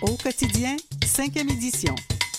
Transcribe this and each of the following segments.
Au quotidien, 5e édition.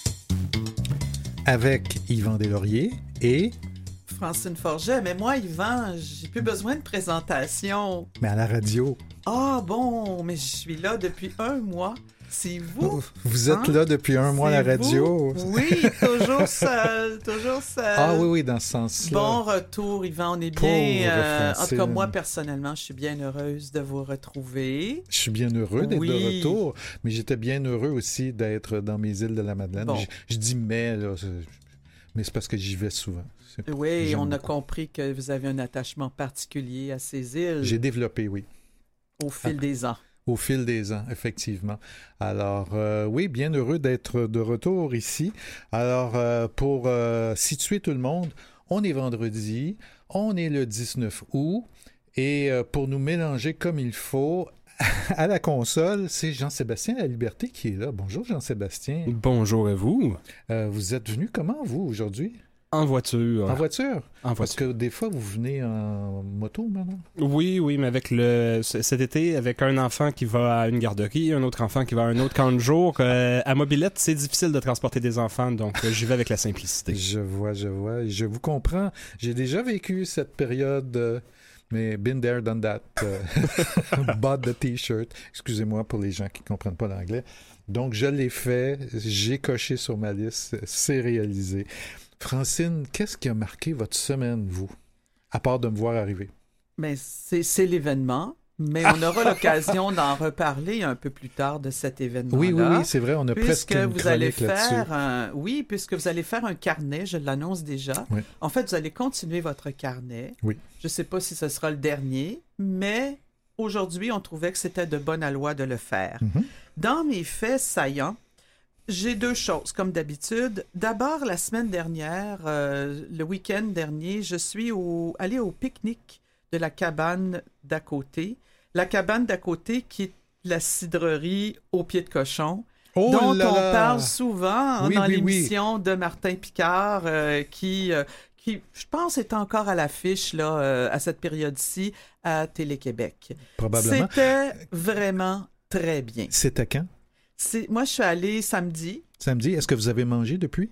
Avec Yvan Deslauriers et... Francine Forget. Mais moi, Yvan, j'ai plus besoin de présentation. Mais à la radio. Ah bon, mais je suis là depuis 1 mois. C'est vous. Vous êtes là depuis 1 mois à la radio. Vous? Oui, toujours seul, toujours seul. Ah oui, dans ce sens-là. Bon retour, Yvan, on est bien. En tout cas, moi, personnellement, je suis bien heureuse de vous retrouver. Je suis bien heureux d'être de retour, mais j'étais bien heureux aussi d'être dans mes îles de la Madeleine. Bon. Je dis mais, là, mais c'est parce que j'y vais souvent. Oui, on a compris que vous avez un attachement particulier à ces îles. J'ai développé, oui. Au fil des ans. Au fil des ans, effectivement. Alors, oui, bien heureux d'être de retour ici. Alors, pour situer tout le monde, on est vendredi, on est le 19 août, et pour nous mélanger comme il faut, à la console, c'est Jean-Sébastien Laliberté qui est là. Bonjour, Jean-Sébastien. Bonjour à vous. Vous êtes venu comment, vous, aujourd'hui? En voiture. En voiture? En voiture. Parce que des fois, vous venez en moto maintenant? Oui, mais avec cet été, avec un enfant qui va à une garderie, un autre enfant qui va à un autre camp de jour, à mobilette, c'est difficile de transporter des enfants, donc j'y vais avec la simplicité. Je vois. Je vous comprends. J'ai déjà vécu cette période... mais been there, done that. Bought the T-shirt. Excusez-moi pour les gens qui ne comprennent pas l'anglais. Donc, je l'ai fait. J'ai coché sur ma liste. C'est réalisé. Francine, qu'est-ce qui a marqué votre semaine, vous, à part de me voir arriver? Bien, c'est l'événement, mais on aura l'occasion d'en reparler un peu plus tard de cet événement-là. Oui, c'est vrai, on a presque une chronique là-dessus. Oui, puisque vous allez faire un carnet, je l'annonce déjà. Oui. En fait, vous allez continuer votre carnet. Oui. Je ne sais pas si ce sera le dernier, mais aujourd'hui, on trouvait que c'était de bonne loi de le faire. Mm-hmm. Dans mes faits saillants, j'ai 2 choses, comme d'habitude. D'abord, la semaine dernière, le week-end dernier, je suis allée au pique-nique de la cabane d'à côté. La cabane d'à côté qui est la cidrerie au pied de cochon, dont on parle souvent dans l'émission de Martin Picard, qui, je pense, est encore à l'affiche là, à cette période-ci à Télé-Québec. Probablement. C'était vraiment très bien. C'était quand? Moi, je suis allée samedi. Samedi, est-ce que vous avez mangé depuis?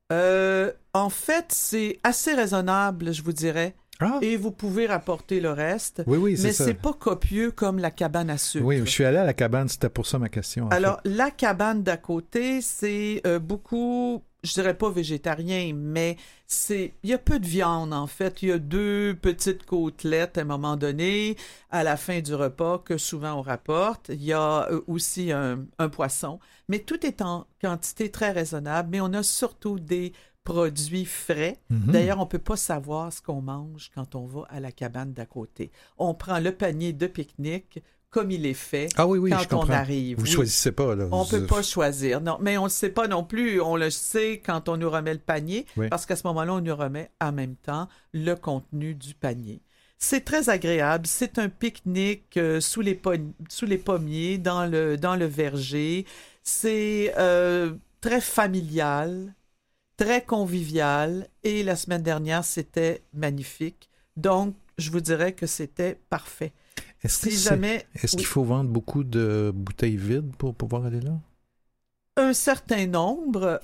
En fait, c'est assez raisonnable, je vous dirais. Ah. Et vous pouvez rapporter le reste. Oui, c'est ça. Mais c'est pas copieux comme la cabane à sucre. Oui, je suis allé à la cabane, c'était pour ça ma question. Alors, la cabane d'à côté, c'est beaucoup, je dirais pas végétarien, mais il y a peu de viande, en fait. Il y a 2 petites côtelettes à un moment donné, à la fin du repas, que souvent on rapporte. Il y a aussi un poisson. Mais tout est en quantité très raisonnable, mais on a surtout des produits frais. Mm-hmm. D'ailleurs, on ne peut pas savoir ce qu'on mange quand on va à la cabane d'à côté. On prend le panier de pique-nique comme il est fait quand je comprends. On arrive. Vous ne choisissez pas, là. On ne peut pas choisir. Non, mais on ne le sait pas non plus. On le sait quand on nous remet le panier, parce qu'à ce moment-là, on nous remet en même temps le contenu du panier. C'est très agréable. C'est un pique-nique sous les pommiers, dans le verger. C'est très familial, très convivial, et la semaine dernière, c'était magnifique. Donc, je vous dirais que c'était parfait. Est-ce qu'il faut vendre beaucoup de bouteilles vides pour pouvoir aller là? Un certain nombre.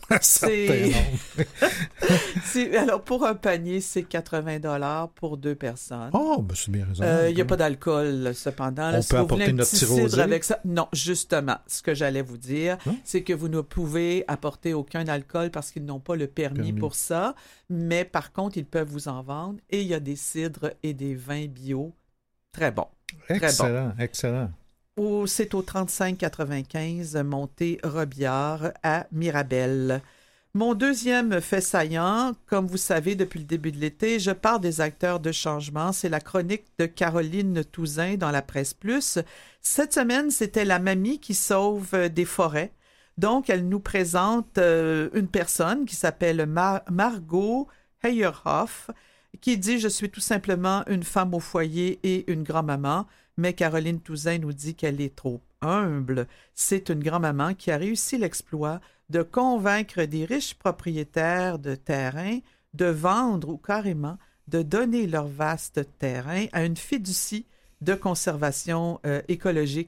Alors, pour un panier, c'est 80$ pour 2 personnes. Oh, ben c'est bien raisonnable. Il n'y a pas d'alcool, cependant. On peut apporter notre petit rosé avec ça. Non, justement, ce que j'allais vous dire, c'est que vous ne pouvez apporter aucun alcool parce qu'ils n'ont pas le permis pour ça. Mais par contre, ils peuvent vous en vendre. Et il y a des cidres et des vins bio très bons. Excellent. C'est au 3595 Montée Robillard à Mirabel. Mon deuxième fait saillant, comme vous savez, depuis le début de l'été, je parle des acteurs de changement. C'est la chronique de Caroline Touzin dans la Presse Plus. Cette semaine, c'était la mamie qui sauve des forêts. Donc, elle nous présente une personne qui s'appelle Margot Heyerhoff, qui dit « Je suis tout simplement une femme au foyer et une grand-maman ». Mais Caroline Touzin nous dit qu'elle est trop humble. C'est une grand-maman qui a réussi l'exploit de convaincre des riches propriétaires de terrain de vendre ou carrément de donner leur vaste terrain à une fiducie de conservation écologique.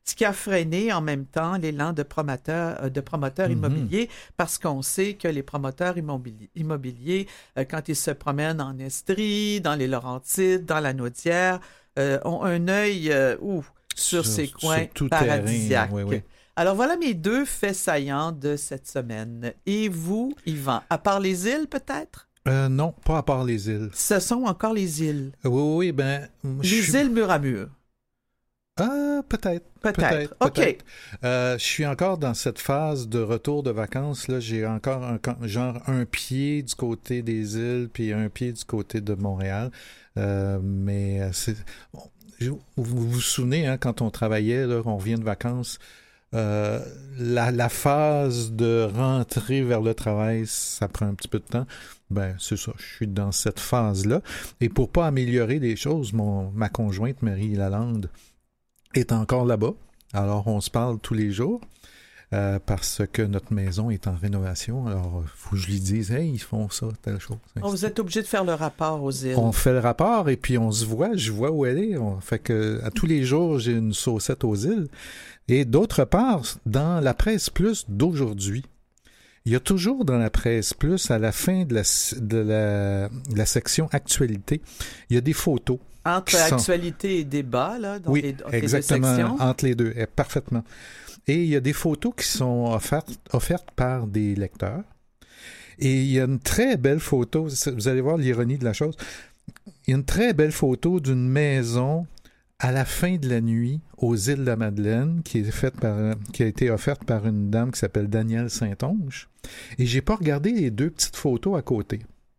ce qui a freiné en même temps l'élan de promoteurs immobiliers, parce qu'on sait que les promoteurs immobiliers, quand ils se promènent en Estrie, dans les Laurentides, dans la Naudière, ont un œil sur ces coins paradisiaques. Terrain, oui. Alors voilà mes 2 faits saillants de cette semaine. Et vous, Yvan, à part les îles peut-être? Non, pas à part les îles. Ce sont encore les îles. Oui, Les îles mur à mur. Peut-être. OK. Je suis encore dans cette phase de retour de vacances. Là, j'ai encore un pied du côté des îles, puis un pied du côté de Montréal. Mais vous vous souvenez, hein, quand on travaillait, là, on revient de vacances, la phase de rentrer vers le travail, ça prend un petit peu de temps. C'est ça, je suis dans cette phase-là. Et pour pas améliorer les choses, ma conjointe, Marie Lalande, est encore là-bas. Alors, on se parle tous les jours parce que notre maison est en rénovation. Alors, il faut que je lui dise, hey, ils font ça, telle chose. Vous êtes obligé de faire le rapport aux îles. On fait le rapport et puis on se voit, je vois où elle est. Fait que à tous les jours, j'ai une saucette aux îles. Et d'autre part, dans la Presse Plus d'aujourd'hui, il y a toujours dans la Presse Plus, à la fin de la section Actualité, il y a des photos. Entre actualité et débat, là, dans les deux sections. Entre les deux, parfaitement. Et il y a des photos qui sont offertes par des lecteurs. Et il y a une très belle photo, vous allez voir l'ironie de la chose, il y a une très belle photo d'une maison à la fin de la nuit aux îles de la Madeleine qui a été offerte par une dame qui s'appelle Danielle Saint-Onge. Et j'ai pas regardé les 2 petites photos à côté.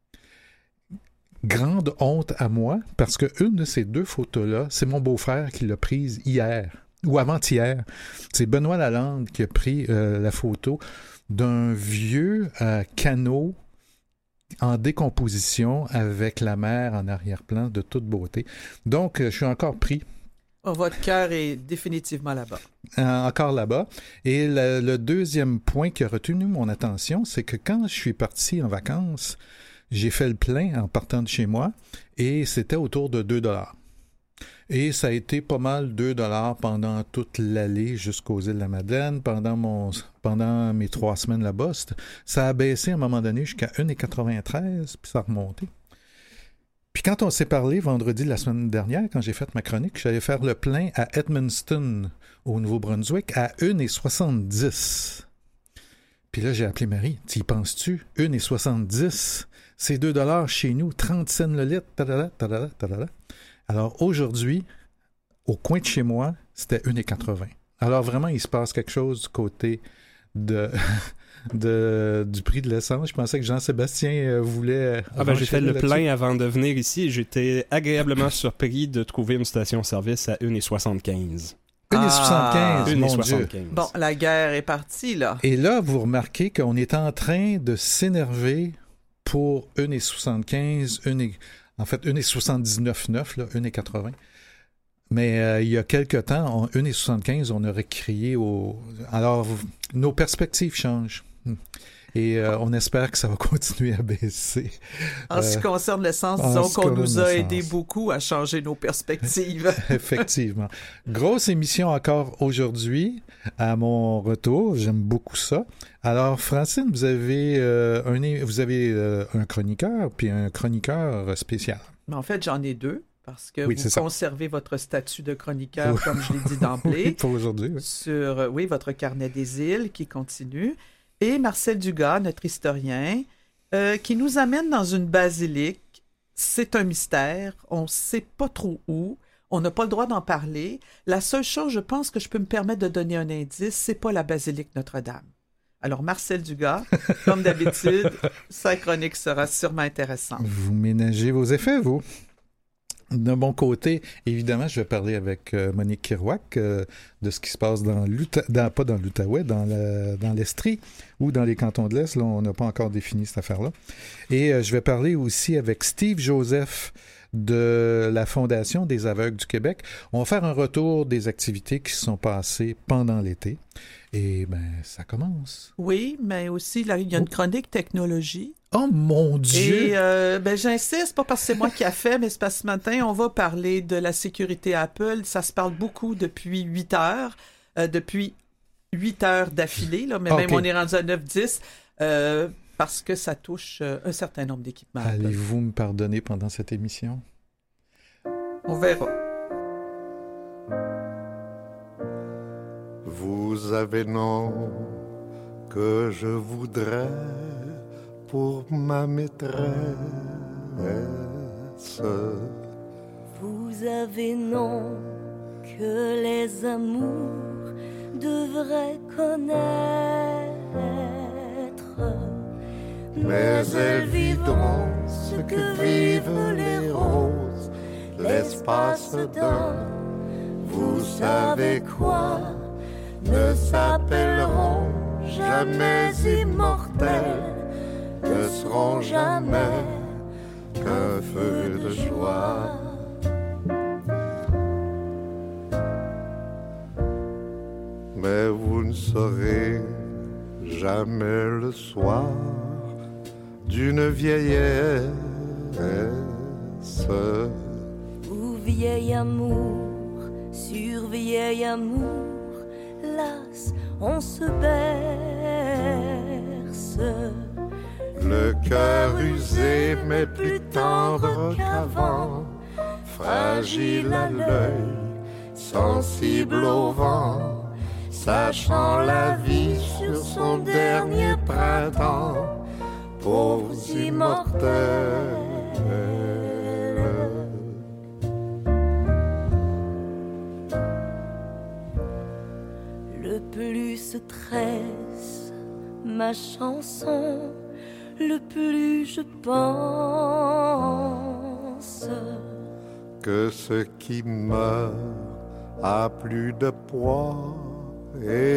Grande honte à moi, parce que une de ces 2 photos-là, c'est mon beau-frère qui l'a prise hier, ou avant-hier. C'est Benoît Lalande qui a pris la photo d'un vieux canot en décomposition avec la mer en arrière-plan de toute beauté. Donc, je suis encore pris. Votre cœur est définitivement là-bas. Encore là-bas. Et le deuxième point qui a retenu mon attention, c'est que quand je suis parti en vacances, j'ai fait le plein en partant de chez moi et c'était autour de 2$. Et ça a été pas mal 2$ pendant toute l'allée jusqu'aux îles de la Madeleine. Pendant mes 3 semaines là-bas, ça a baissé à un moment donné jusqu'à 1,93$, puis ça a remonté. Puis quand on s'est parlé vendredi de la semaine dernière, quand j'ai fait ma chronique, j'allais faire le plein à Edmundston, au Nouveau-Brunswick, à 1,70$. Puis là, j'ai appelé Marie. Tu y penses-tu? 1,70$. C'est 2$ chez nous, 30 cents le litre. Alors aujourd'hui, au coin de chez moi, c'était 1,80$. Alors vraiment, il se passe quelque chose du côté du prix de l'essence. Je pensais que Jean-Sébastien voulait... j'ai fait le plein avant de venir ici et j'étais agréablement surpris de trouver une station-service à 1,75$. 1,75$, mon Dieu. Bon, la guerre est partie, là. Et là, vous remarquez qu'on est en train de s'énerver pour 1,75$, en fait 1,79$, là, 1,80$. Mais il y a quelque temps, 1,75$, on aurait crié au... Alors, nos perspectives changent. Et on espère que ça va continuer à baisser. En ce qui concerne l'essence, disons qu'on nous a aidé beaucoup à changer nos perspectives. Effectivement. Grosse émission encore aujourd'hui à mon retour. J'aime beaucoup ça. Alors, Francine, vous avez un chroniqueur, puis un chroniqueur spécial. Mais en fait, j'en ai 2. Parce que oui, vous conservez votre statut de chroniqueur, comme je l'ai dit d'emblée. Oui, pour aujourd'hui. Oui. Sur, votre carnet des îles qui continue. Et Marcel Dugas, notre historien, qui nous amène dans une basilique. C'est un mystère. On ne sait pas trop où. On n'a pas le droit d'en parler. La seule chose, je pense, que je peux me permettre de donner un indice, c'est pas la basilique Notre-Dame. Alors, Marcel Dugas, comme d'habitude, sa chronique sera sûrement intéressante. Vous ménagez vos effets, vous. De mon côté, évidemment, je vais parler avec Monique Kirouac de ce qui se passe pas dans l'Outaouais, dans l'Estrie ou dans les cantons de l'Est. Là, on n'a pas encore défini cette affaire-là. Et je vais parler aussi avec Steve Joseph de la Fondation des aveugles du Québec. On va faire un retour des activités qui se sont passées pendant l'été. Et ça commence. Oui, mais aussi, là, il y a une chronique technologie. Oh mon Dieu! Et j'insiste, pas parce que c'est moi qui a fait, mais c'est parce que ce matin, on va parler de la sécurité Apple. Ça se parle beaucoup depuis 8 heures. depuis 8 heures d'affilée, là, mais OK. même on est rendu à 9-10 parce que ça touche un certain nombre d'équipements. Allez-vous me pardonner pendant cette émission? On verra. Vous avez nom que je voudrais pour ma maîtresse. Vous avez nom que les amours devraient connaître. Mais elles vivront ce que vivent les roses, l'espace d'un, vous savez quoi, ne s'appelleront jamais immortels, ne seront jamais qu'un feu de joie. Mais vous ne saurez jamais le soir d'une vieillesse. Ou vieil amour sur vieil amour, las, on se berce. Le cœur usé mais plus tendre qu'avant, fragile à l'œil, sensible au vent, sachant la vie sur son dernier printemps, pauvres immortels. Le plus tresse ma chanson, le plus je pense que ce qui meurt a plus de poids et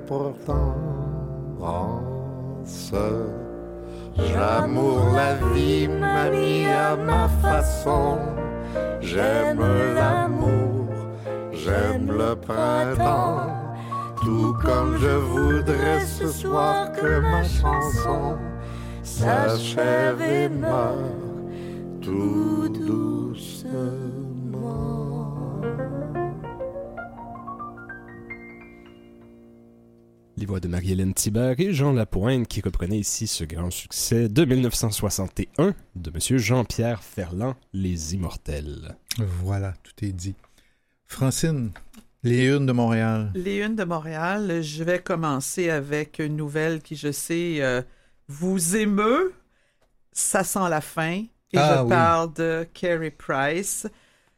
d'importance. J'amoure la vie manie à ma façon, j'aime l'amour, j'aime le printemps, tout comme je voudrais ce soir que ma chanson s'achève et meurt tout doucement. Les voix de Marie-Hélène Thibert et Jean Lapointe qui reprenaient ici ce grand succès de 1961 de M. Jean-Pierre Ferland, Les Immortels. Voilà, tout est dit. Francine, les unes de Montréal. Les unes de Montréal, je vais commencer avec une nouvelle qui, je sais, vous émeut. Ça sent la fin. Et Oui. parle de Carey Price.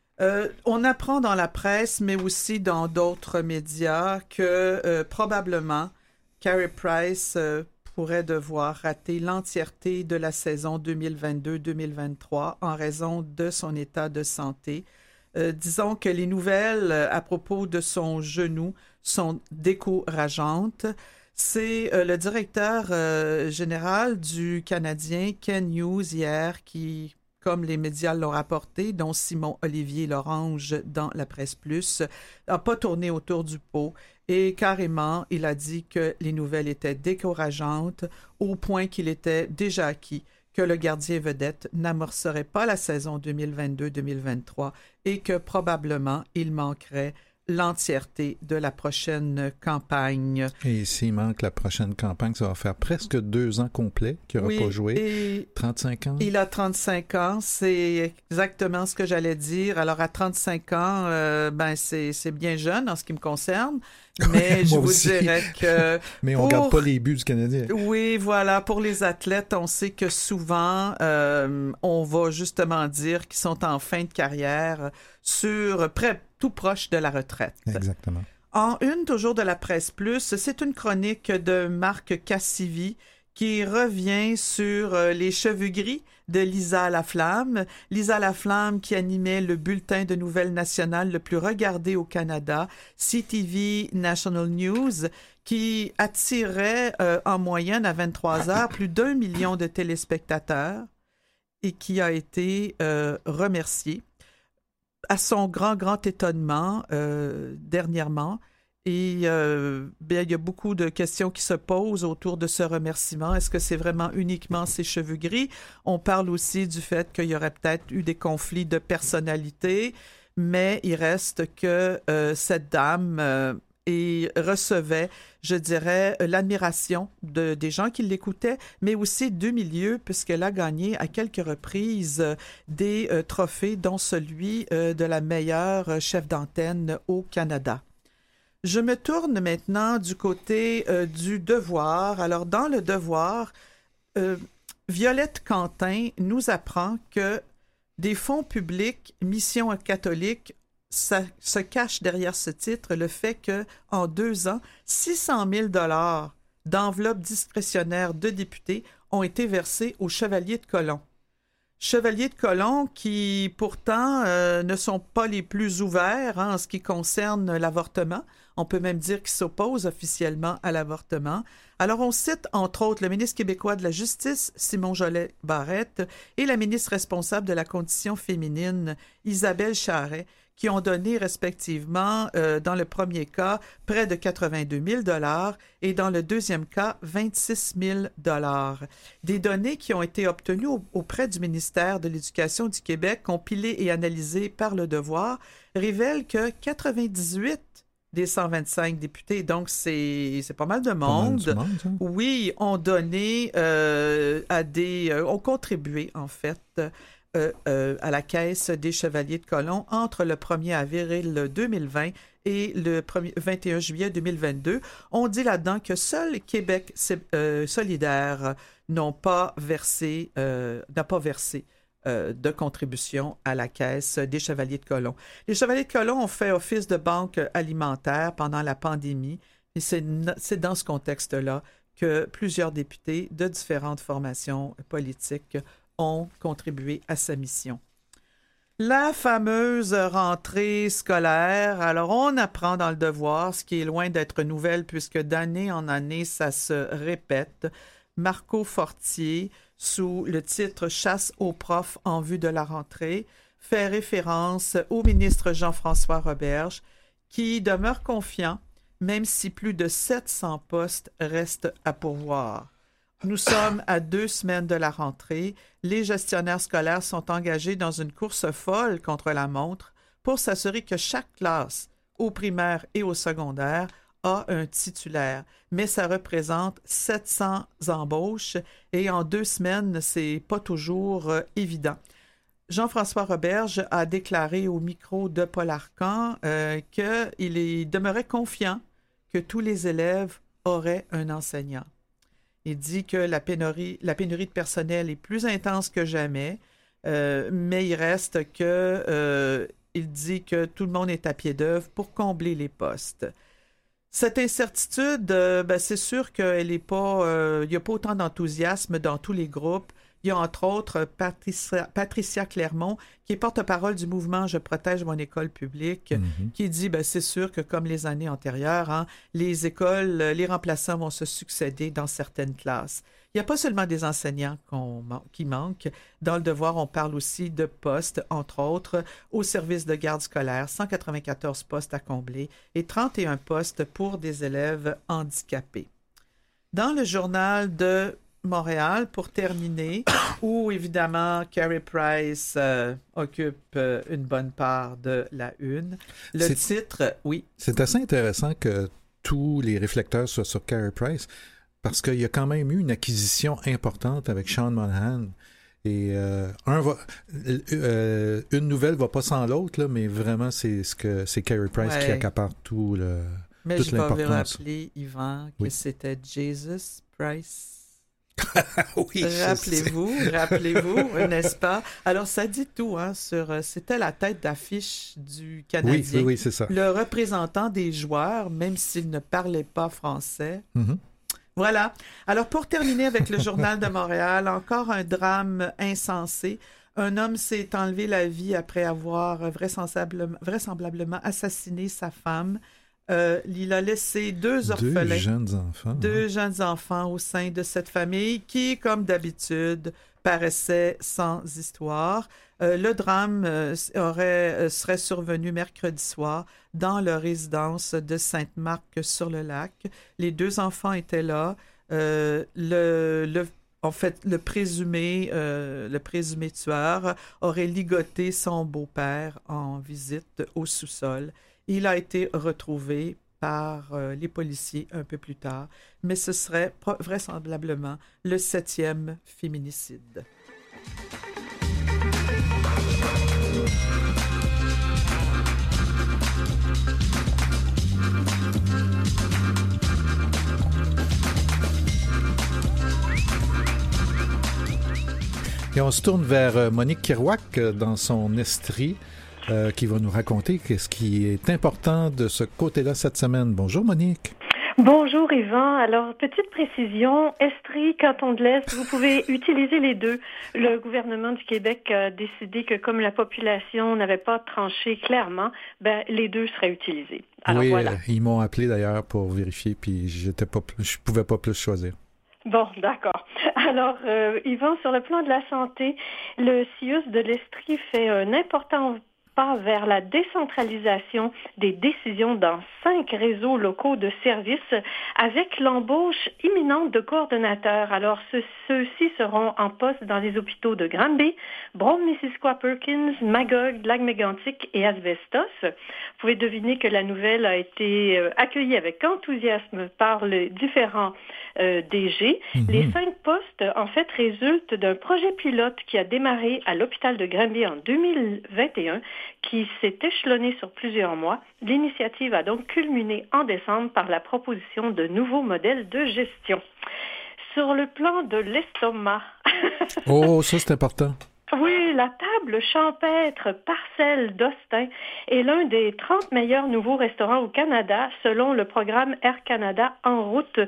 On apprend dans la presse, mais aussi dans d'autres médias, que probablement Carey Price pourrait devoir rater l'entièreté de la saison 2022-2023 en raison de son état de santé. Disons que les nouvelles à propos de son genou sont décourageantes. C'est le directeur général du Canadien, Ken Hughes, hier, qui, comme les médias l'ont rapporté, dont Simon-Olivier Lorange dans la Presse Plus, n'a pas tourné autour du pot. Et carrément, il a dit que les nouvelles étaient décourageantes au point qu'il était déjà acquis que le gardien vedette n'amorcerait pas la saison 2022-2023 et que probablement il manquerait l'entièreté de la prochaine campagne. Et s'il manque la prochaine campagne, ça va faire presque 2 ans complets qu'il n'aura pas joué. Et 35 ans. il a 35 ans, c'est exactement ce que j'allais dire. Alors à 35 ans, c'est bien jeune en ce qui me concerne, mais je Moi vous aussi. dirais que... Mais on ne regarde pas les buts du Canadien. Oui, voilà. Pour les athlètes, on sait que souvent, on va justement dire qu'ils sont en fin de carrière tout proche de la retraite. Exactement. En une, toujours de la Presse Plus, c'est une chronique de Marc Cassivi qui revient sur les cheveux gris de Lisa Laflamme. Lisa Laflamme qui animait le bulletin de nouvelles nationales le plus regardé au Canada, CTV National News, qui attirait en moyenne à 23 heures plus d'1 million de téléspectateurs et qui a été remercié à son grand étonnement dernièrement. Et il y a beaucoup de questions qui se posent autour de ce remerciement. Est-ce que c'est vraiment uniquement ses cheveux gris? On parle aussi du fait qu'il y aurait peut-être eu des conflits de personnalité, mais il reste que cette dame et recevait, je dirais, l'admiration des gens qui l'écoutaient, mais aussi du milieu, puisqu'elle a gagné à quelques reprises des trophées, dont celui de la meilleure chef d'antenne au Canada. Je me tourne maintenant du côté du Devoir. Alors, dans le Devoir, Violette Quentin nous apprend que des fonds publics, Mission catholique, ça se cache derrière ce titre le fait qu'en 2 ans, 600 000 $ d'enveloppes discrétionnaires de députés ont été versés aux Chevaliers de Colomb. Chevaliers de Colomb qui, pourtant, ne sont pas les plus ouverts en ce qui concerne l'avortement. On peut même dire qu'ils s'opposent officiellement à l'avortement. Alors, on cite, entre autres, le ministre québécois de la Justice, Simon Jolet-Barrette, et la ministre responsable de la condition féminine, Isabelle Charret, qui ont donné respectivement, dans le premier cas, près de 82 000 $ et dans le deuxième cas, 26 000 $. Des données qui ont été obtenues auprès du ministère de l'Éducation du Québec, compilées et analysées par Le Devoir, révèlent que 98 des 125 députés, donc c'est pas mal de monde, oui, ont donné ont contribué, en fait, à la caisse des Chevaliers de Colomb entre le 1er avril 2020 et le 21 juillet 2022. On dit là-dedans que seul Québec solidaire n'a pas versé de contribution à la caisse des Chevaliers de Colomb. Les Chevaliers de Colomb ont fait office de banque alimentaire pendant la pandémie et c'est dans ce contexte-là que plusieurs députés de différentes formations politiques ont contribué à sa mission. La fameuse rentrée scolaire. Alors, on apprend dans Le Devoir, ce qui est loin d'être nouvelle puisque d'année en année, ça se répète. Marco Fortier, sous le titre « Chasse aux profs en vue de la rentrée », fait référence au ministre Jean-François Roberge, qui demeure confiant, même si plus de 700 postes restent à pourvoir. Nous sommes à 2 semaines de la rentrée. Les gestionnaires scolaires sont engagés dans une course folle contre la montre pour s'assurer que chaque classe, au primaire et au secondaire, a un titulaire. Mais ça représente 700 embauches et en 2 semaines, c'est pas toujours évident. Jean-François Roberge a déclaré au micro de Paul Arcan qu'il demeurait confiant que tous les élèves auraient un enseignant. Il dit que la pénurie de personnel est plus intense que jamais, mais il reste que il dit que tout le monde est à pied d'œuvre pour combler les postes. Cette incertitude, c'est sûr qu'il n'y a pas autant d'enthousiasme dans tous les groupes. Il y a entre autres Patricia Clermont, qui est porte-parole du mouvement « Je protège mon école publique », qui dit c'est sûr que comme les années antérieures, les écoles, les remplaçants vont se succéder dans certaines classes. Il n'y a pas seulement des enseignants qui manquent. Dans Le Devoir, on parle aussi de postes, entre autres, au service de garde scolaire, 194 postes à combler et 31 postes pour des élèves handicapés. Dans le journal de Montréal, pour terminer, où évidemment Carey Price occupe une bonne part de la une. Le titre, oui. C'est assez intéressant que tous les réflecteurs soient sur Carey Price parce qu'il y a quand même eu une acquisition importante avec Sean Monahan. Et une nouvelle va pas sans l'autre, là, mais vraiment, c'est Carey Price qui accapare toute l'importance. Mais je vais vous rappeler, Yvan, que c'était Jesus Price. Oui, rappelez-vous, n'est-ce pas? Alors, ça dit tout, c'était la tête d'affiche du Canadien. Oui, c'est ça. Le représentant des joueurs, même s'il ne parlait pas français. Voilà. Alors, pour terminer avec le Journal de Montréal, encore un drame insensé. Un homme s'est enlevé la vie après avoir vraisemblablement assassiné sa femme. Il a laissé 2 orphelins. 2 jeunes enfants au sein de cette famille qui, comme d'habitude, paraissait sans histoire. Le drame serait survenu mercredi soir dans leur résidence de Sainte-Marc-sur-le-Lac. Les 2 enfants étaient là. Le présumé tueur aurait ligoté son beau-père en visite au sous-sol. Il a été retrouvé par les policiers un peu plus tard, mais ce serait vraisemblablement le 7e féminicide. Et on se tourne vers Monique Kerouac dans son Estrie, qui va nous raconter ce qui est important de ce côté-là cette semaine. Bonjour Monique. Bonjour Yvan. Alors, petite précision, Estrie, canton de l'Est, vous pouvez utiliser les deux. Le gouvernement du Québec a décidé que comme la population n'avait pas tranché clairement, les deux seraient utilisés. Alors, oui, voilà. Ils m'ont appelé d'ailleurs pour vérifier, puis je pouvais pas plus choisir. Bon, d'accord. Alors, Yvan, sur le plan de la santé, le CIUS de l'Estrie fait un important pas vers la décentralisation des décisions dans 5 réseaux locaux de services avec l'embauche imminente de coordonnateurs. Alors, ceux-ci seront en poste dans les hôpitaux de Granby, Brown-Missisquoi-Perkins, Magog, Lac-Mégantic et Asbestos. Vous pouvez deviner que la nouvelle a été accueillie avec enthousiasme par les différents DG. Mm-hmm. Les 5 postes, en fait, résultent d'un projet pilote qui a démarré à l'hôpital de Granby en 2021, qui s'est échelonné sur plusieurs mois. L'initiative a donc culminé en décembre par la proposition de nouveaux modèles de gestion. Sur le plan de l'estomac... Oh, ça c'est important. Oui, la table champêtre Parcelle d'Austin est l'un des 30 meilleurs nouveaux restaurants au Canada, selon le programme Air Canada En route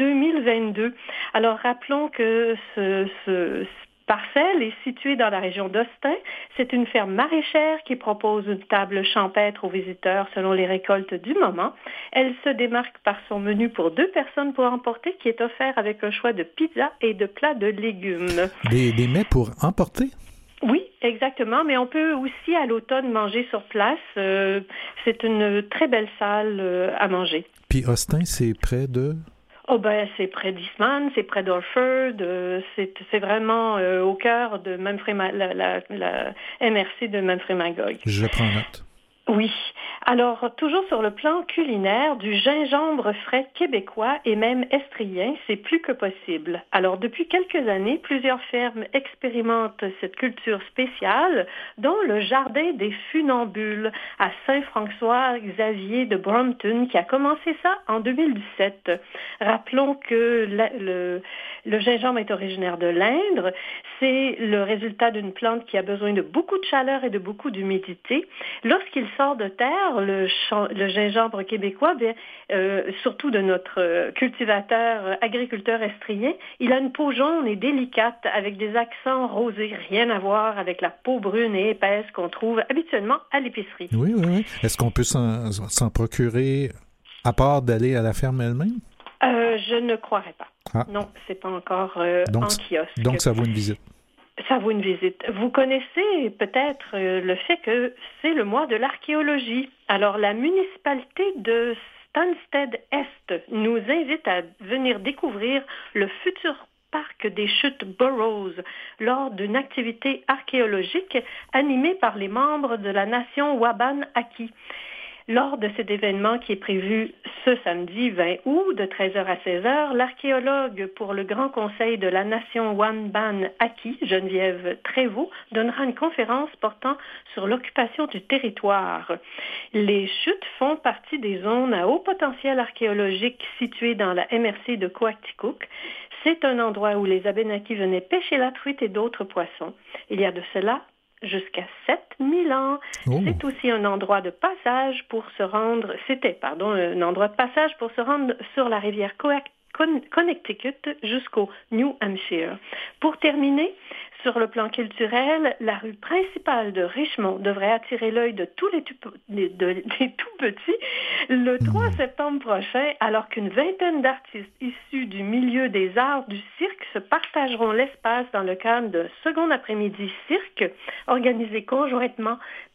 2022. Alors, rappelons que ce Parcelle est située dans la région d'Austin. C'est une ferme maraîchère qui propose une table champêtre aux visiteurs selon les récoltes du moment. Elle se démarque par son menu pour 2 personnes pour emporter qui est offert avec un choix de pizza et de plats de légumes. Des mets pour emporter? Oui, exactement, mais on peut aussi à l'automne manger sur place. C'est une très belle salle à manger. Puis Austin, c'est près de... Oh c'est près d'Eastman, c'est près d'Orford, c'est vraiment au cœur de la MRC de Manfred-Magog. Je prends note. Oui. Alors, toujours sur le plan culinaire, du gingembre frais québécois et même estrien, c'est plus que possible. Alors, depuis quelques années, plusieurs fermes expérimentent cette culture spéciale, dont le Jardin des Funambules à Saint-François-Xavier de Brompton, qui a commencé ça en 2017. Rappelons que le gingembre est originaire de l'Indre. C'est le résultat d'une plante qui a besoin de beaucoup de chaleur et de beaucoup d'humidité. Lorsqu'il sort de terre, le gingembre québécois, surtout de notre agriculteur estrien, il a une peau jaune et délicate avec des accents rosés, rien à voir avec la peau brune et épaisse qu'on trouve habituellement à l'épicerie. Oui. Est-ce qu'on peut s'en procurer à part d'aller à la ferme elle-même? Je ne croirais pas. Ah. Non, c'est pas encore en kiosque. Donc, ça vaut une visite. Ça vaut une visite. Vous connaissez peut-être le fait que c'est le mois de l'archéologie. Alors, la municipalité de Stansted-Est nous invite à venir découvrir le futur parc des chutes Burroughs lors d'une activité archéologique animée par les membres de la nation Waban-Aki. Lors de cet événement qui est prévu ce samedi 20 août de 13h à 16h, l'archéologue pour le Grand Conseil de la Nation Waban-Aki, Geneviève Trévaux, donnera une conférence portant sur l'occupation du territoire. Les chutes font partie des zones à haut potentiel archéologique situées dans la MRC de Coaticook. C'est un endroit où les Abénaquis venaient pêcher la truite et d'autres poissons. Il y a de cela jusqu'à 7000 ans. Oh. C'est aussi un endroit de passage pour se rendre, un endroit de passage pour se rendre sur la rivière Connecticut jusqu'au New Hampshire. Pour terminer, sur le plan culturel, la rue principale de Richmond devrait attirer l'œil de tous les tout-petits le 3 septembre prochain, alors qu'une vingtaine d'artistes issus du milieu des arts du cirque se partageront l'espace dans le cadre d'un second après-midi cirque organisé conjointement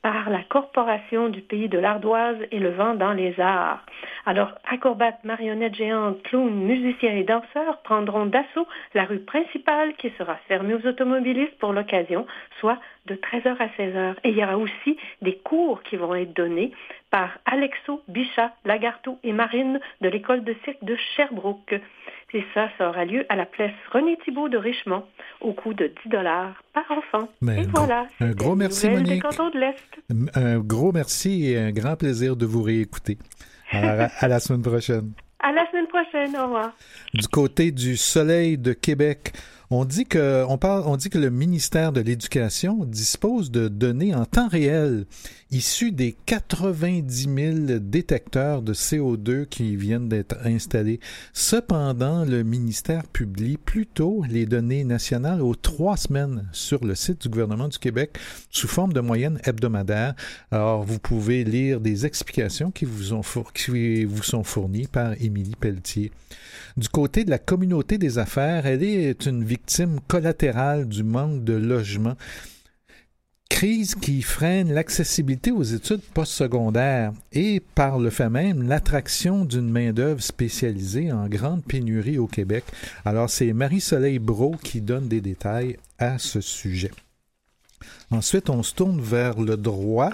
par la Corporation du Pays de l'Ardoise et le Vent dans les Arts. Alors, acrobates, marionnettes géantes, clowns, musiciens et danseurs prendront d'assaut la rue principale qui sera fermée aux automobilistes pour l'occasion, soit de 13h à 16h. Et il y aura aussi des cours qui vont être donnés par Alexo, Bichat, Lagartou et Marine de l'école de cirque de Sherbrooke. Et ça aura lieu à la place René Thibault de Richemont au coût de 10$ par enfant. Mais et voilà, un gros merci, Monique. Monique. Des cantons de l'Est. Un gros merci et un grand plaisir de vous réécouter. Alors, à la semaine prochaine. À la semaine prochaine, au revoir. Du côté du Soleil de Québec, on dit que le ministère de l'Éducation dispose de données en temps réel issues des 90 000 détecteurs de CO2 qui viennent d'être installés. Cependant, le ministère publie plutôt les données nationales aux 3 semaines sur le site du gouvernement du Québec sous forme de moyenne hebdomadaire. Alors, vous pouvez lire des explications qui vous sont fournies par Émilie Pelletier. Du côté de la communauté des affaires, elle est une victime collatérale du manque de logement. Crise qui freine l'accessibilité aux études postsecondaires et, par le fait même, l'attraction d'une main-d'œuvre spécialisée en grande pénurie au Québec. Alors, c'est Marie-Soleil Brault qui donne des détails à ce sujet. Ensuite, on se tourne vers le droit.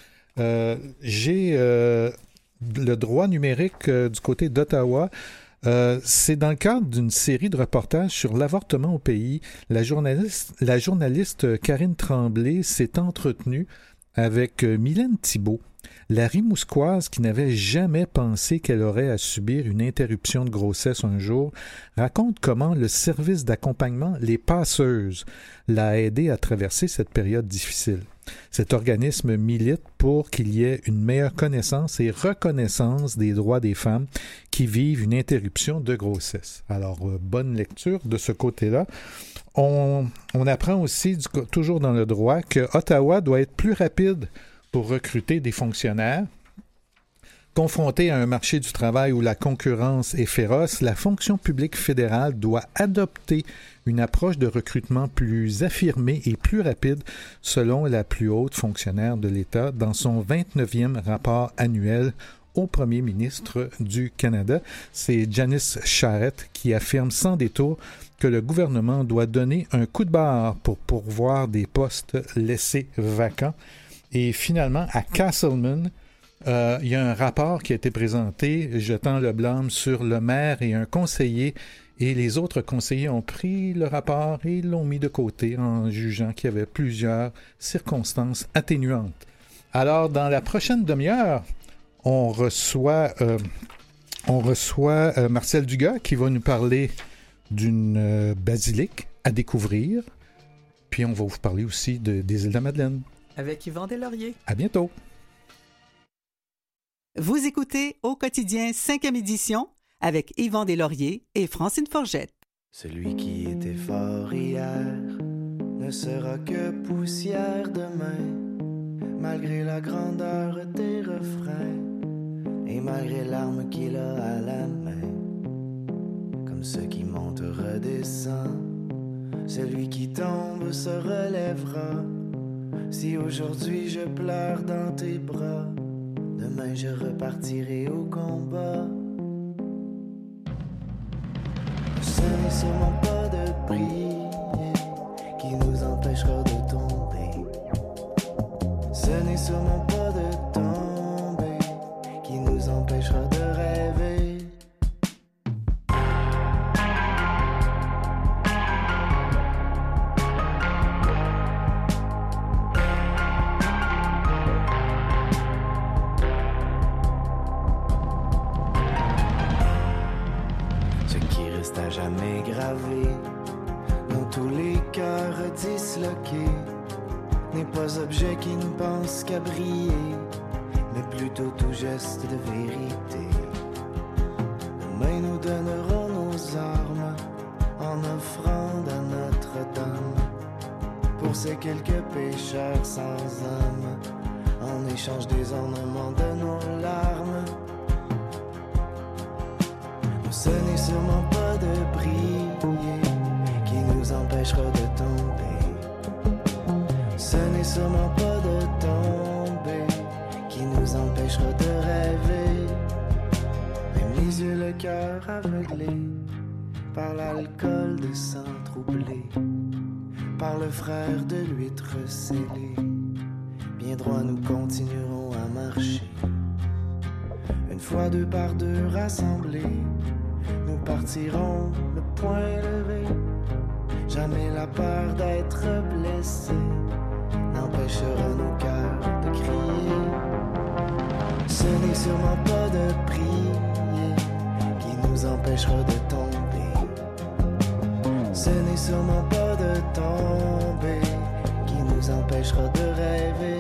J'ai le droit numérique du côté d'Ottawa. C'est dans le cadre d'une série de reportages sur l'avortement au pays. La journaliste Karine Tremblay s'est entretenue avec Mylène Thibault, la Rimousquoise qui n'avait jamais pensé qu'elle aurait à subir une interruption de grossesse un jour, raconte comment le service d'accompagnement Les Passeuses l'a aidée à traverser cette période difficile. Cet organisme milite pour qu'il y ait une meilleure connaissance et reconnaissance des droits des femmes qui vivent une interruption de grossesse. Alors, bonne lecture de ce côté-là. On apprend aussi, toujours dans le droit, que Ottawa doit être plus rapide pour recruter des fonctionnaires. Confrontée à un marché du travail où la concurrence est féroce, la fonction publique fédérale doit adopter une approche de recrutement plus affirmée et plus rapide selon la plus haute fonctionnaire de l'État dans son 29e rapport annuel au premier ministre du Canada. C'est Janice Charette qui affirme sans détour que le gouvernement doit donner un coup de barre pour pourvoir des postes laissés vacants. Et finalement, à Castleman, il y a un rapport qui a été présenté jetant le blâme sur le maire et un conseiller, et les autres conseillers ont pris le rapport et l'ont mis de côté en jugeant qu'il y avait plusieurs circonstances atténuantes. Alors, dans la prochaine demi-heure, on reçoit Marcel Dugas qui va nous parler d'une basilique à découvrir, puis on va vous parler aussi des îles de la Madeleine. Avec Yvan Deslauriers. À bientôt. Vous écoutez Au quotidien 5e édition avec Yvan Deslauriers et Francine Forgette. Celui qui était fort hier ne sera que poussière demain, malgré la grandeur des refrains et malgré l'arme qu'il a à la main. Comme ceux qui montent redescend, celui qui tombe se relèvera. Si aujourd'hui je pleure dans tes bras, demain je repartirai au combat. Ce n'est sûrement pas de prier qui nous empêchera de tomber. Ce n'est sûrement pas de tomber qui nous empêchera de rêver. À jamais gravé dans tous les cœurs disloqués n'est pas objet qui ne pense qu'à briller, mais plutôt tout geste de vérité. Demain nous donnerons nos armes en offrande à Notre-Dame pour ces quelques pécheurs sans âme, en échange des ornements de nos larmes. Ce n'est sûrement pas de prier qui nous empêchera de tomber. Ce n'est sûrement pas de tomber nous empêchera de rêver. Même les yeux, le cœur aveuglé par l'alcool de sang troublé, par le frère de l'huître scellé. Bien droit, nous continuerons à marcher. Une fois deux par deux rassemblés, nous partirons le poing levé. Jamais la peur d'être blessé n'empêchera nos cœurs de crier. Ce n'est sûrement pas de prier qui nous empêchera de tomber. Ce n'est sûrement pas de tomber qui nous empêchera de rêver.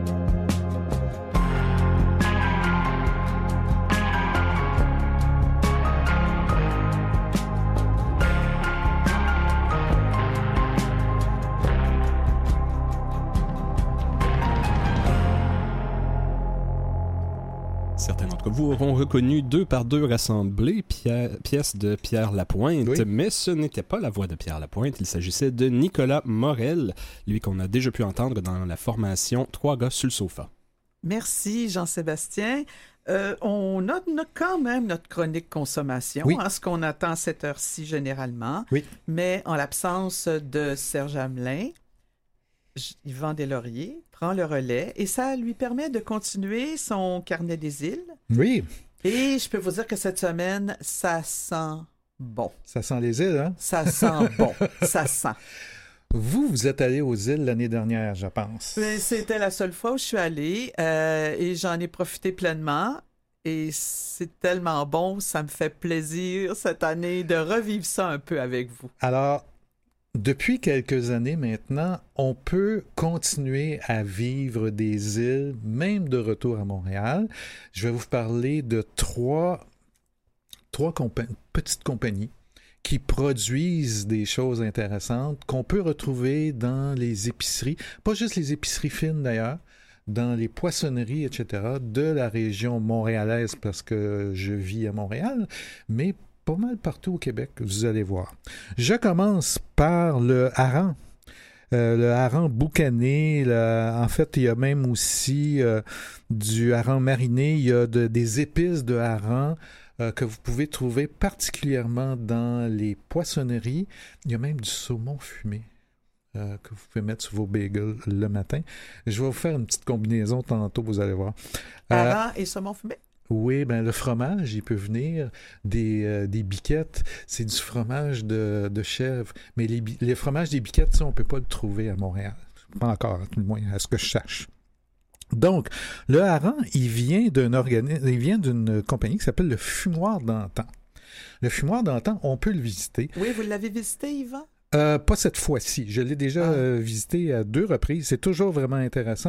Certains d'entre vous auront reconnu Deux par deux rassemblés, pièce de Pierre Lapointe, Oui. mais ce n'était pas la voix de Pierre Lapointe, il s'agissait de Nicolas Morel, lui qu'on a déjà pu entendre dans la formation Trois gars sur le sofa. Merci, Jean-Sébastien. On a quand même notre chronique consommation, Oui. ce qu'on attend à cette heure-ci généralement. Oui. Mais en l'absence de Serge Hamelin, Yvan Deslauriers prend le relais et ça lui permet de continuer son carnet des îles. Oui, Et je peux vous dire que cette semaine, ça sent bon. ça sent les îles, hein? Ça sent bon. Ça sent. Vous êtes allé aux îles l'année dernière, je pense. Mais c'était la seule fois où je suis allée et j'en ai profité pleinement. Et c'est tellement bon, ça me fait plaisir cette année de revivre ça un peu avec vous. Alors, depuis quelques années maintenant, on peut continuer à vivre des îles, même de retour à Montréal. Je vais vous parler de trois petites compagnies qui produisent des choses intéressantes qu'on peut retrouver dans les épiceries, pas juste les épiceries fines d'ailleurs, dans les poissonneries, etc., de la région montréalaise, parce que je vis à Montréal, mais pas mal partout au Québec, vous allez voir. Je commence par le hareng. Le hareng boucané, en fait, il y a même aussi du hareng mariné, il y a des épices de hareng que vous pouvez trouver particulièrement dans les poissonneries. Il y a même du saumon fumé que vous pouvez mettre sur vos bagels le matin. Je vais vous faire une petite combinaison tantôt, vous allez voir. Hareng et saumon fumé? Oui, ben le fromage, il peut venir des biquettes. C'est du fromage de chèvre. Mais les fromages des biquettes, ça, on ne peut pas le trouver à Montréal. Pas encore, tout le moins, à ce que je sache. Donc, le hareng, il vient d'une compagnie qui s'appelle le Fumoir d'Antan. Le Fumoir d'Antan, on peut le visiter. Oui, vous l'avez visité, Yvan? Pas cette fois-ci. Je l'ai déjà visité à 2 reprises. C'est toujours vraiment intéressant.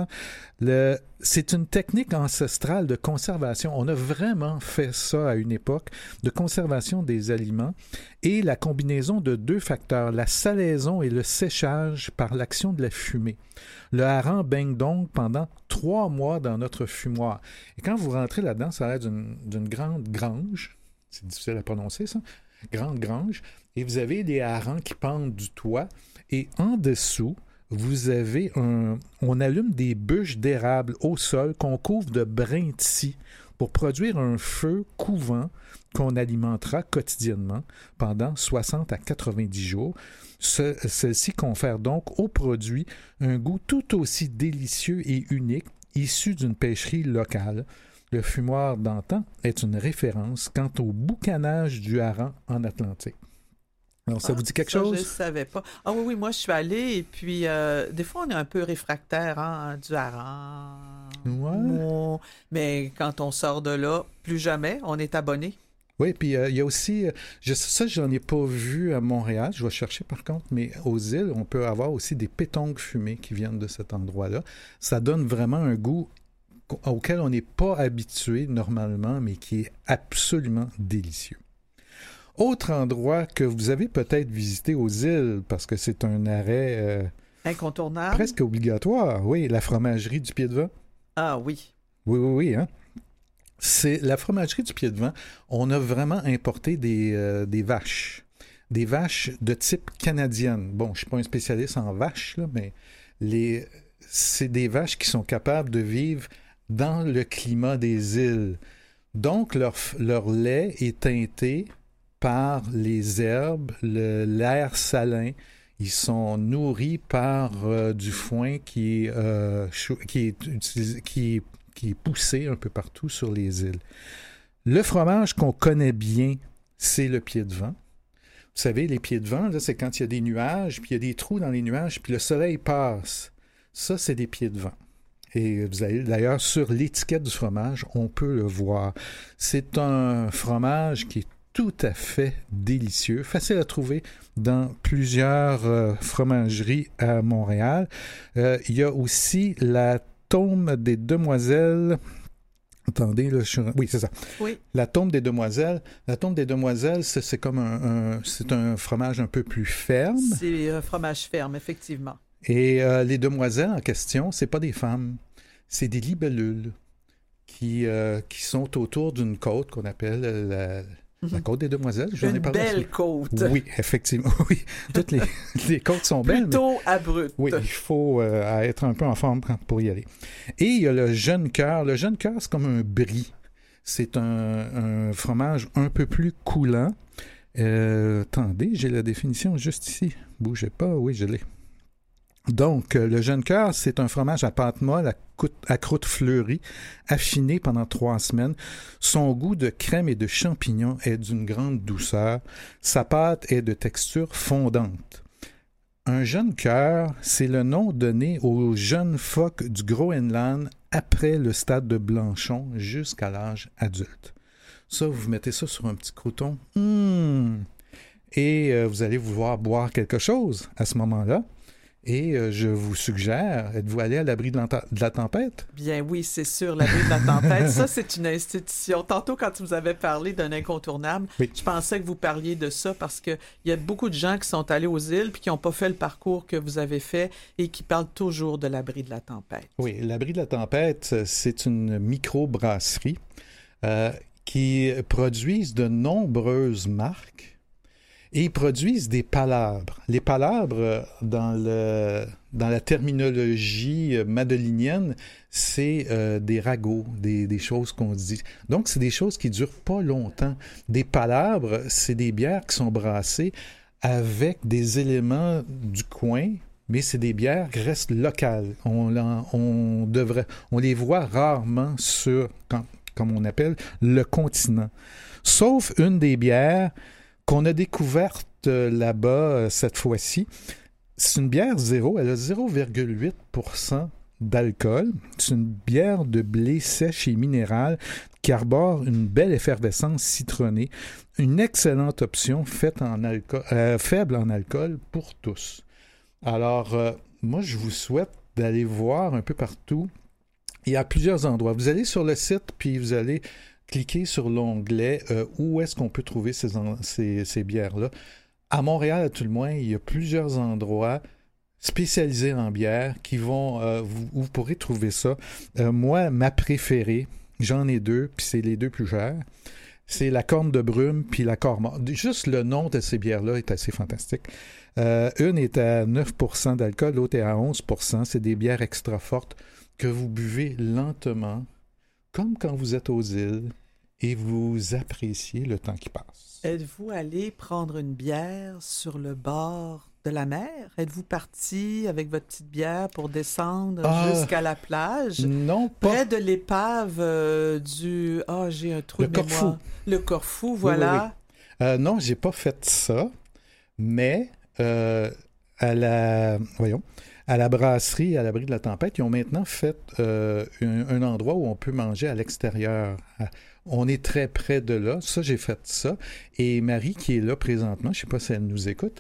C'est une technique ancestrale de conservation. On a vraiment fait ça à une époque, de conservation des aliments et la combinaison de 2 facteurs, la salaison et le séchage par l'action de la fumée. Le hareng baigne donc pendant 3 mois dans notre fumoir. Et quand vous rentrez là-dedans, ça a l'air d'une grande grange. C'est difficile à prononcer, ça. Grande grange. Et vous avez des harengs qui pendent du toit. Et en dessous, vous avez on allume des bûches d'érable au sol qu'on couvre de brins de scie pour produire un feu couvant qu'on alimentera quotidiennement pendant 60 à 90 jours. Celle-ci confère donc au produit un goût tout aussi délicieux et unique, issu d'une pêcherie locale. Le fumoir d'Antan est une référence quant au boucanage du hareng en Atlantique. Alors, ça vous dit quelque chose? Je ne savais pas. Ah oui, moi, je suis allée et puis des fois, on est un peu réfractaire du hareng. Ouais. Mais quand on sort de là, plus jamais, on est abonné. Oui, puis il y a aussi, ça, j'en ai pas vu à Montréal, je vais chercher par contre, mais aux îles, on peut avoir aussi des pétonques fumées qui viennent de cet endroit-là. Ça donne vraiment un goût auquel on n'est pas habitué normalement, mais qui est absolument délicieux. Autre endroit que vous avez peut-être visité aux îles, parce que c'est un arrêt incontournable, presque obligatoire, oui, la fromagerie du Pied-de-Vent. Ah oui. Oui, hein? C'est la fromagerie du Pied-de-Vent. On a vraiment importé des vaches. Des vaches de type canadienne. Bon, je ne suis pas un spécialiste en vaches, là, mais c'est des vaches qui sont capables de vivre dans le climat des îles. Donc, leur lait est teinté par les herbes, l'air salin. Ils sont nourris par du foin qui est poussé un peu partout sur les îles. Le fromage qu'on connaît bien, c'est le pied de vent. Vous savez, les pieds de vent, là, c'est quand il y a des nuages, puis il y a des trous dans les nuages, puis le soleil passe. Ça, c'est des pieds de vent. Et vous allez, d'ailleurs, sur l'étiquette du fromage, on peut le voir. C'est un fromage qui est tout à fait délicieux, facile à trouver dans plusieurs fromageries à Montréal. Il y a aussi la Tome des Demoiselles. Attendez, là, oui, c'est ça. Oui. La Tome des Demoiselles. La Tome des Demoiselles, c'est comme c'est un fromage un peu plus ferme. C'est un fromage ferme, effectivement. Et les demoiselles en question, c'est pas des femmes, c'est des libellules qui sont autour d'une côte qu'on appelle la côte des demoiselles. Une belle côte. Oui, effectivement. Oui, toutes les côtes sont belles. Plutôt abruptes. Oui, il faut être un peu en forme pour y aller. Et il y a le jeune cœur. Le jeune cœur, c'est comme un brie. C'est un fromage un peu plus coulant. Attendez, j'ai la définition juste ici. Bougez pas. Oui, je l'ai. Donc, le jeune cœur, c'est un fromage à pâte molle, à croûte fleurie, affiné pendant 3 semaines. Son goût de crème et de champignons est d'une grande douceur. Sa pâte est de texture fondante. Un jeune cœur, c'est le nom donné aux jeunes phoques du Groenland après le stade de Blanchon jusqu'à l'âge adulte. Ça, vous mettez ça sur un petit croûton. Et vous allez vouloir boire quelque chose à ce moment-là. Et je vous suggère, êtes-vous allé à l'abri de la tempête? Bien oui, c'est sûr, l'abri de la tempête. Ça, c'est une institution. Tantôt, quand tu nous avais parlé d'un incontournable, oui. Je pensais que vous parliez de ça parce qu'il y a beaucoup de gens qui sont allés aux îles puis qui n'ont pas fait le parcours que vous avez fait et qui parlent toujours de l'abri de la tempête. Oui, l'abri de la tempête, c'est une microbrasserie qui produisent de nombreuses marques. Et ils produisent des palabres. Les palabres, dans la terminologie madelinienne, c'est des ragots, des choses qu'on dit. Donc, c'est des choses qui ne durent pas longtemps. Des palabres, c'est des bières qui sont brassées avec des éléments du coin, mais c'est des bières qui restent locales. On les voit rarement sur, comme on appelle, le continent. Sauf une des bières qu'on a découverte là-bas cette fois-ci. C'est une bière zéro, elle a 0,8% d'alcool. C'est une bière de blé sèche et minéral qui arbore une belle effervescence citronnée. Une excellente option faible en alcool pour tous. Alors, moi, je vous souhaite d'aller voir un peu partout. Il y a plusieurs endroits. Vous allez sur le site, puis vous allez cliquez sur l'onglet où est-ce qu'on peut trouver ces bières-là. À Montréal, à tout le moins, il y a plusieurs endroits spécialisés en bières qui vont... vous pourrez trouver ça. Moi, ma préférée, j'en ai 2, puis c'est les 2 plus chères. C'est la Corne de Brume puis la Cormor. Juste le nom de ces bières-là est assez fantastique. Une est à 9% d'alcool, l'autre est à 11%. C'est des bières extra fortes que vous buvez lentement, comme quand vous êtes aux îles, et vous appréciez le temps qui passe. Êtes-vous allé prendre une bière sur le bord de la mer? Êtes-vous parti avec votre petite bière pour descendre jusqu'à la plage? Non, pas. Près de l'épave du... j'ai un trou de mémoire. Corfou. Le Corfou, voilà. Oui. Non, j'ai pas fait ça, mais à la brasserie, à l'abri de la tempête, ils ont maintenant fait un endroit où on peut manger à l'extérieur. On est très près de là. Ça, j'ai fait ça. Et Marie, qui est là présentement, je ne sais pas si elle nous écoute,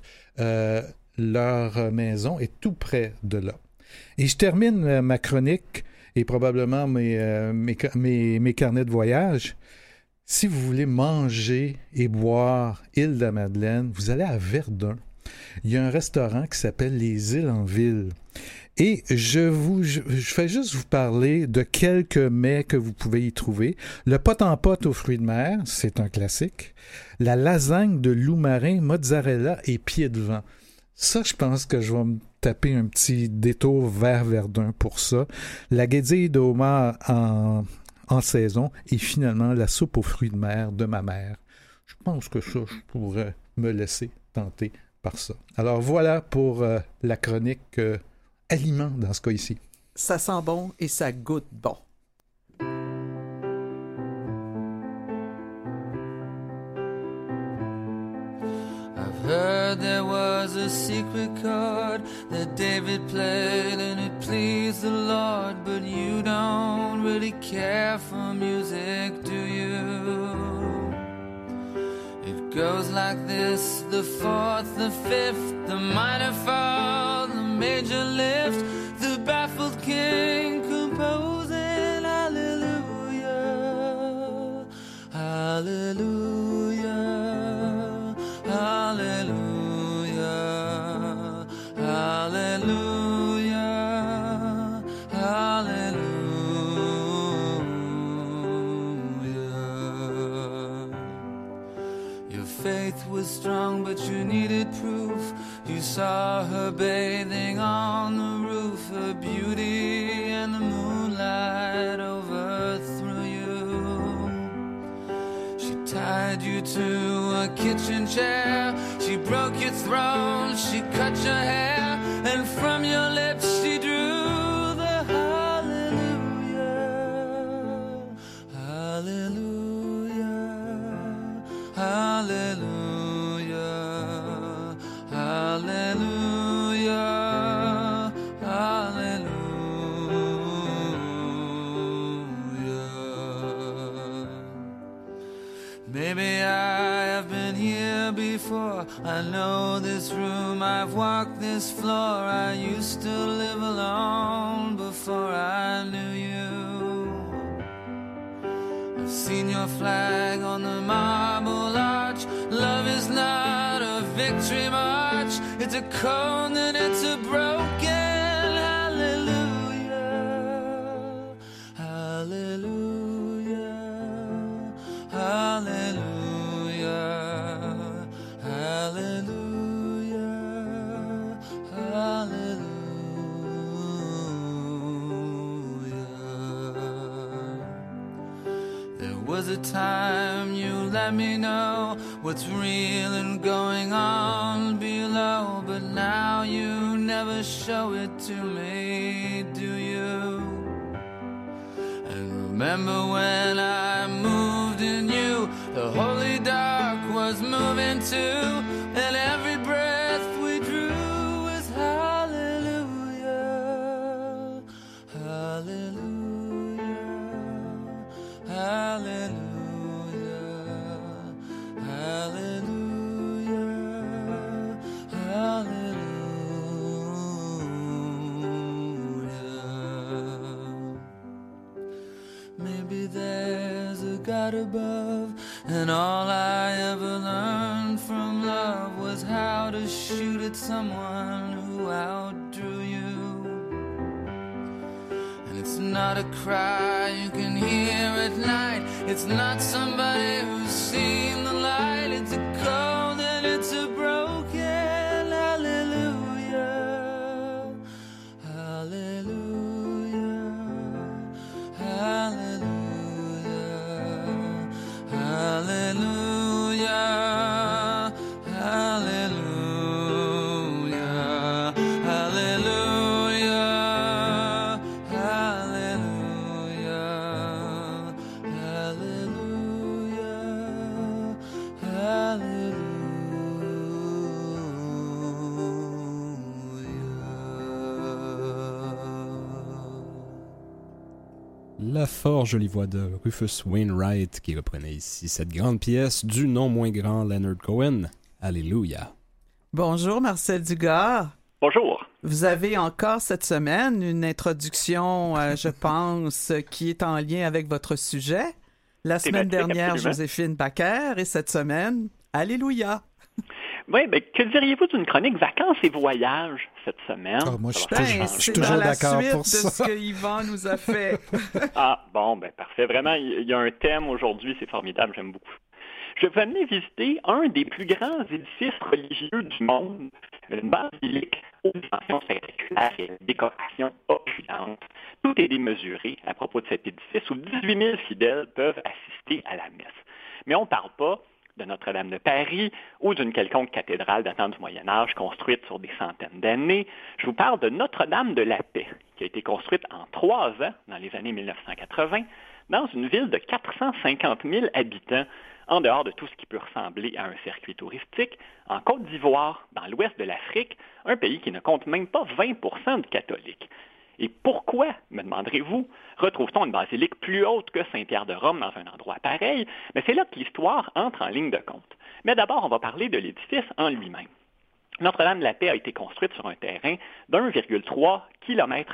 leur maison est tout près de là. Et je termine ma chronique et probablement mes carnets de voyage. Si vous voulez manger et boire Île-de-la-Madeleine, vous allez à Verdun. Il y a un restaurant qui s'appelle Les Îles en Ville. Et je fais juste vous parler de quelques mets que vous pouvez y trouver. Le pot-en-pot aux fruits de mer, c'est un classique. La lasagne de loup marin, mozzarella et pied de vent. Ça, je pense que je vais taper un petit détour vers Verdun pour ça. La guédille de homard en saison et finalement la soupe aux fruits de mer de ma mère. Je pense que ça, je pourrais me laisser tenter par ça. Alors voilà pour la chronique aliments dans ce cas ici. Ça sent bon et ça goûte bon. Heard there was a secret chord that David played and it pleased the Lord, but you don't really care for music, do you? It goes like this: the fourth, the fifth, the minor fall, the major lift, the baffled king composing hallelujah, hallelujah, hallelujah, hallelujah, hallelujah. Your faith was strong, but you needed proof. You saw her bathing on the roof, her beauty and the moonlight overthrew you. She tied you to a kitchen chair, she broke your throne, she cut your hair, and from your lips she drew the hallelujah, hallelujah, hallelujah, hallelujah, hallelujah. Maybe I have been here before, I know this room, I've walked this floor. I used to live alone before I knew you. I've seen your flag on the marble arch. Love is not a victory march, it's a cold and it's a broken hallelujah, hallelujah, hallelujah, hallelujah, hallelujah. There was a time you let me know what's real and going on below, but now you never show it to me, do you? And remember when I moved in you, the holy dark was moving too, and every breath we drew was hallelujah, hallelujah, hallelujah, hallelujah, hallelujah. Maybe there's a God above, and all I ever learned from love was how to shoot at someone who outdrew you. And it's not a cry you can hear at night, it's not somebody who's seen the light, it's a cold and it's a broken hallelujah, hallelujah, hallelujah, hallelujah, hallelujah, hallelujah, hallelujah, hallelujah, La fort jolie voix de Rufus Wainwright qui reprenait ici cette grande pièce du non moins grand Leonard Cohen. Alléluia. Bonjour Marcel Dugard. Bonjour. Vous avez encore cette semaine une introduction, je pense, qui est en lien avec votre sujet. La semaine dernière, absolument. Joséphine Baker, et cette semaine, Alléluia. Oui, bien, que diriez-vous d'une chronique vacances et voyages cette semaine? Ah, moi, je suis C'est toujours dans la d'accord suite pour de ça. ce que Yvan nous a fait. Ah, bon, ben parfait. Vraiment, il y a un thème aujourd'hui, c'est formidable, j'aime beaucoup. Je venais visiter un des plus grands édifices religieux du monde, une basilique aux dimensions spectaculaires et à la décoration opulente. Tout est démesuré à propos de cet édifice où 18 000 fidèles peuvent assister à la messe. Mais on ne parle pas de Notre-Dame de Paris ou d'une quelconque cathédrale datant du Moyen-Âge construite sur des centaines d'années. Je vous parle de Notre-Dame de la Paix, qui a été construite en 3 ans, dans les années 1980, dans une ville de 450 000 habitants, en dehors de tout ce qui peut ressembler à un circuit touristique, en Côte d'Ivoire, dans l'ouest de l'Afrique, un pays qui ne compte même pas 20% de catholiques. Et pourquoi, me demanderez-vous, retrouve-t-on une basilique plus haute que Saint-Pierre de Rome dans un endroit pareil? Mais c'est là que l'histoire entre en ligne de compte. Mais d'abord, on va parler de l'édifice en lui-même. Notre-Dame de la Paix a été construite sur un terrain d'1,3 km².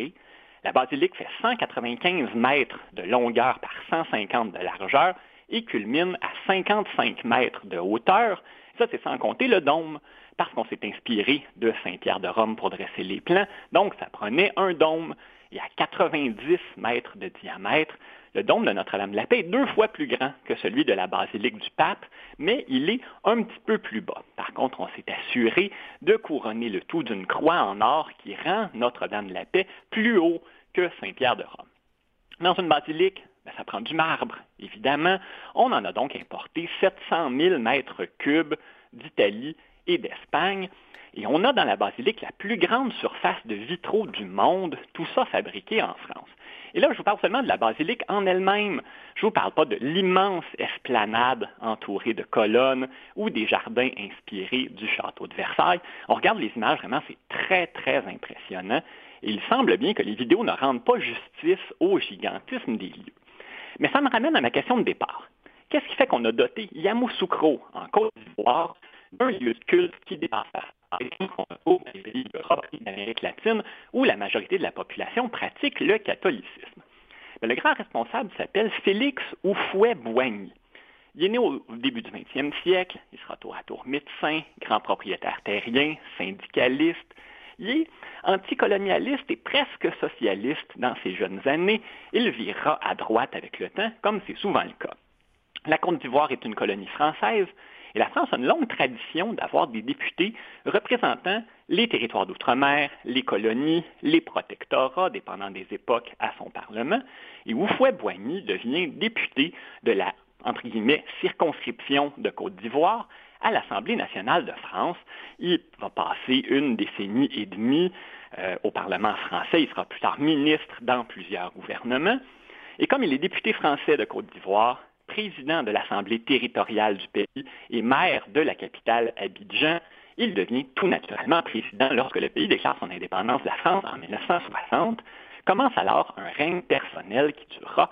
La basilique fait 195 mètres de longueur par 150 de largeur et culmine à 55 mètres de hauteur. Ça, c'est sans compter le dôme, parce qu'on s'est inspiré de Saint-Pierre de Rome pour dresser les plans. Donc, ça prenait un dôme. Et à 90 mètres de diamètre, le dôme de Notre-Dame de la Paix est 2 fois plus grand que celui de la basilique du Pape, mais il est un petit peu plus bas. Par contre, on s'est assuré de couronner le tout d'une croix en or qui rend Notre-Dame de la Paix plus haut que Saint-Pierre de Rome. Dans une basilique, ça prend du marbre, évidemment. On en a donc importé 700 000 mètres cubes d'Italie et d'Espagne. Et on a dans la basilique la plus grande surface de vitraux du monde, tout ça fabriqué en France. Et là, je vous parle seulement de la basilique en elle-même. Je ne vous parle pas de l'immense esplanade entourée de colonnes ou des jardins inspirés du château de Versailles. On regarde les images, vraiment, c'est très, très impressionnant. Et il semble bien que les vidéos ne rendent pas justice au gigantisme des lieux. Mais ça me ramène à ma question de départ. Qu'est-ce qui fait qu'on a doté Yamoussoukro, en Côte d'Ivoire, d'un lieu de culte qui dépasse qu'on retrouve dans les pays d'Europe et d'Amérique latine, où la majorité de la population pratique le catholicisme? Mais le grand responsable s'appelle Félix Houphouët-Boigny. Il est né au début du 20e siècle, il sera tour à tour médecin, grand propriétaire terrien, syndicaliste. Il est anticolonialiste et presque socialiste dans ses jeunes années. Il virera à droite avec le temps, comme c'est souvent le cas. La Côte d'Ivoire est une colonie française, et la France a une longue tradition d'avoir des députés représentant les territoires d'outre-mer, les colonies, les protectorats, dépendant des époques, à son Parlement. Et Houphouët-Boigny devient député de la, entre guillemets, circonscription de Côte d'Ivoire à l'Assemblée nationale de France. Il va passer 1 décennie et demie au Parlement français. Il sera plus tard ministre dans plusieurs gouvernements. Et comme il est député français de Côte d'Ivoire, président de l'Assemblée territoriale du pays et maire de la capitale Abidjan, il devient tout naturellement président lorsque le pays déclare son indépendance de la France en 1960. Commence alors un règne personnel qui durera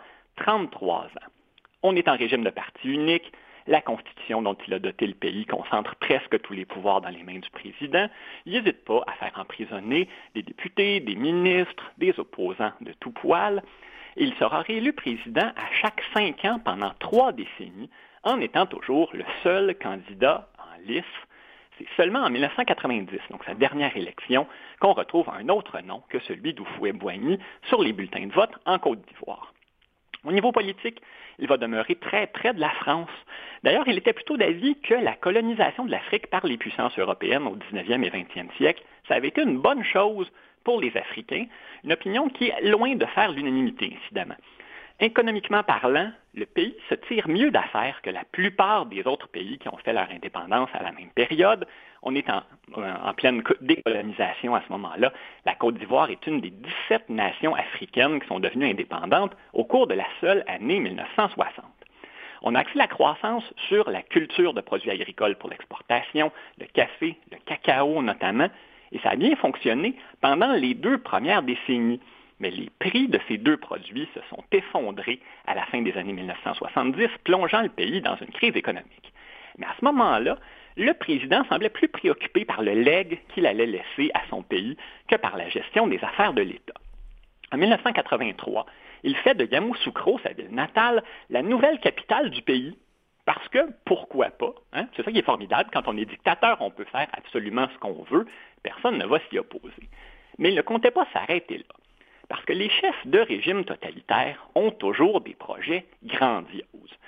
33 ans. On est en régime de parti unique. La Constitution dont il a doté le pays concentre presque tous les pouvoirs dans les mains du président. Il n'hésite pas à faire emprisonner des députés, des ministres, des opposants de tout poil. Et il sera réélu président à chaque 5 ans pendant 3 décennies, en étant toujours le seul candidat en lice. C'est seulement en 1990, donc sa dernière élection, qu'on retrouve un autre nom que celui d'Houphouët-Boigny sur les bulletins de vote en Côte d'Ivoire. Au niveau politique, il va demeurer très près de la France. D'ailleurs, il était plutôt d'avis que la colonisation de l'Afrique par les puissances européennes au 19e et 20e siècle, ça avait été une bonne chose pour les Africains, une opinion qui est loin de faire l'unanimité, incidemment. Économiquement parlant, le pays se tire mieux d'affaires que la plupart des autres pays qui ont fait leur indépendance à la même période. On est en pleine décolonisation à ce moment-là. La Côte d'Ivoire est une des 17 nations africaines qui sont devenues indépendantes au cours de la seule année 1960. On a axé la croissance sur la culture de produits agricoles pour l'exportation, le café, le cacao notamment, et ça a bien fonctionné pendant les 2 premières décennies. Mais les prix de ces 2 produits se sont effondrés à la fin des années 1970, plongeant le pays dans une crise économique. Mais à ce moment-là, le président semblait plus préoccupé par le legs qu'il allait laisser à son pays que par la gestion des affaires de l'État. En 1983, il fait de Yamoussoukro, sa ville natale, la nouvelle capitale du pays. Parce que, pourquoi pas, hein? C'est ça qui est formidable, quand on est dictateur, on peut faire absolument ce qu'on veut, personne ne va s'y opposer. Mais il ne comptait pas s'arrêter là. Parce que les chefs de régime totalitaire ont toujours des projets grandioses.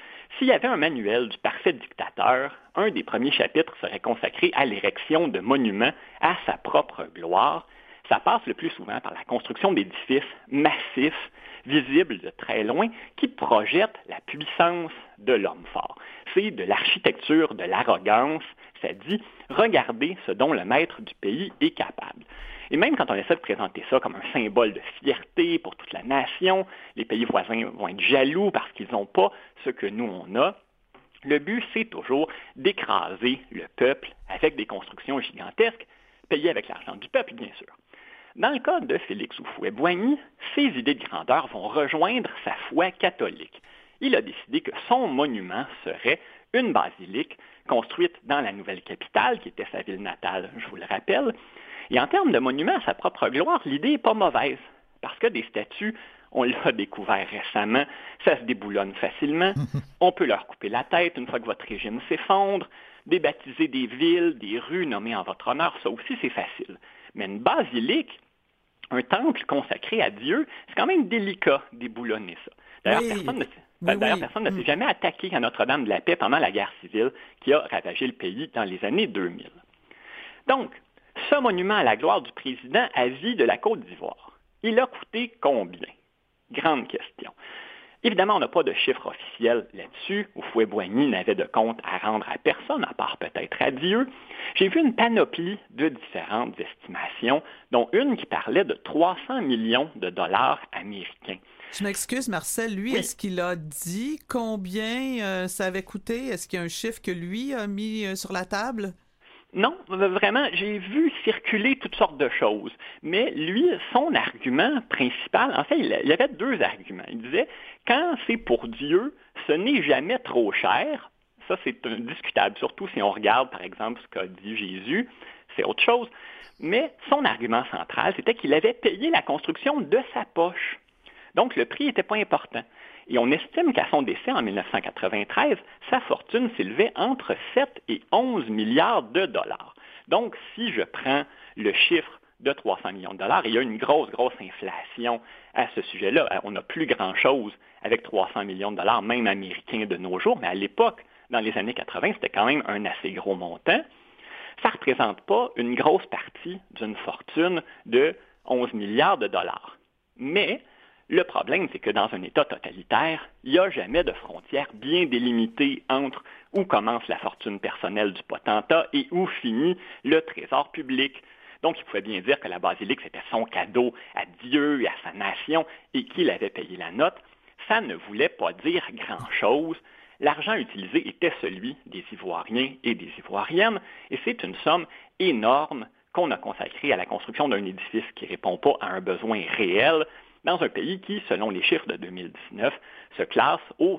S'il y avait un manuel du parfait dictateur, un des premiers chapitres serait consacré à l'érection de monuments à sa propre gloire. Ça passe le plus souvent par la construction d'édifices massifs, visibles de très loin, qui projettent la puissance de l'homme fort. C'est de l'architecture de l'arrogance. Ça dit « Regardez ce dont le maître du pays est capable ». Et même quand on essaie de présenter ça comme un symbole de fierté pour toute la nation, les pays voisins vont être jaloux parce qu'ils n'ont pas ce que nous, on a. Le but, c'est toujours d'écraser le peuple avec des constructions gigantesques, payées avec l'argent du peuple, bien sûr. Dans le cas de Félix Houphouët-Boigny, ses idées de grandeur vont rejoindre sa foi catholique. Il a décidé que son monument serait une basilique construite dans la nouvelle capitale, qui était sa ville natale, je vous le rappelle. Et en termes de monument à sa propre gloire, l'idée n'est pas mauvaise, parce que des statues, on l'a découvert récemment, ça se déboulonne facilement, on peut leur couper la tête une fois que votre régime s'effondre, débaptiser des villes, des rues nommées en votre honneur, ça aussi c'est facile. Mais une basilique, un temple consacré à Dieu, c'est quand même délicat d'éboulonner ça. D'ailleurs, personne ne s'est jamais attaqué à Notre-Dame de la Paix pendant la guerre civile qui a ravagé le pays dans les années 2000. Donc, ce monument à la gloire du président à vie de la Côte d'Ivoire, il a coûté combien? Grande question. Évidemment, on n'a pas de chiffre officiel là-dessus. Houphouët-Boigny n'avait de compte à rendre à personne, à part peut-être à Dieu. J'ai vu une panoplie de différentes estimations, dont une qui parlait de 300 millions de dollars américains. Je m'excuse, Marcel. Lui, est-ce qu'il a dit combien ça avait coûté? Est-ce qu'il y a un chiffre que lui a mis sur la table? Non, vraiment, j'ai vu circuler toutes sortes de choses. Mais lui, son argument principal, en fait, il y avait deux arguments. Il disait, quand c'est pour Dieu, ce n'est jamais trop cher. Ça, c'est discutable, surtout si on regarde, par exemple, ce qu'a dit Jésus. C'est autre chose. Mais son argument central, c'était qu'il avait payé la construction de sa poche. Donc, le prix n'était pas important. Et on estime qu'à son décès en 1993, sa fortune s'élevait entre 7 et 11 milliards de dollars. Donc, si je prends le chiffre de 300 millions de dollars, il y a une grosse inflation à ce sujet-là. On n'a plus grand-chose avec 300 millions de dollars, même américains de nos jours, mais à l'époque, dans les années 80, c'était quand même un assez gros montant. Ça ne représente pas une grosse partie d'une fortune de 11 milliards de dollars. Mais le problème, c'est que dans un État totalitaire, il n'y a jamais de frontières bien délimitées entre où commence la fortune personnelle du potentat et où finit le trésor public. Donc, il pouvait bien dire que la basilique, c'était son cadeau à Dieu et à sa nation et qu'il avait payé la note. Ça ne voulait pas dire grand-chose. L'argent utilisé était celui des Ivoiriens et des Ivoiriennes et c'est une somme énorme qu'on a consacrée à la construction d'un édifice qui ne répond pas à un besoin réel, dans un pays qui, selon les chiffres de 2019, se classe au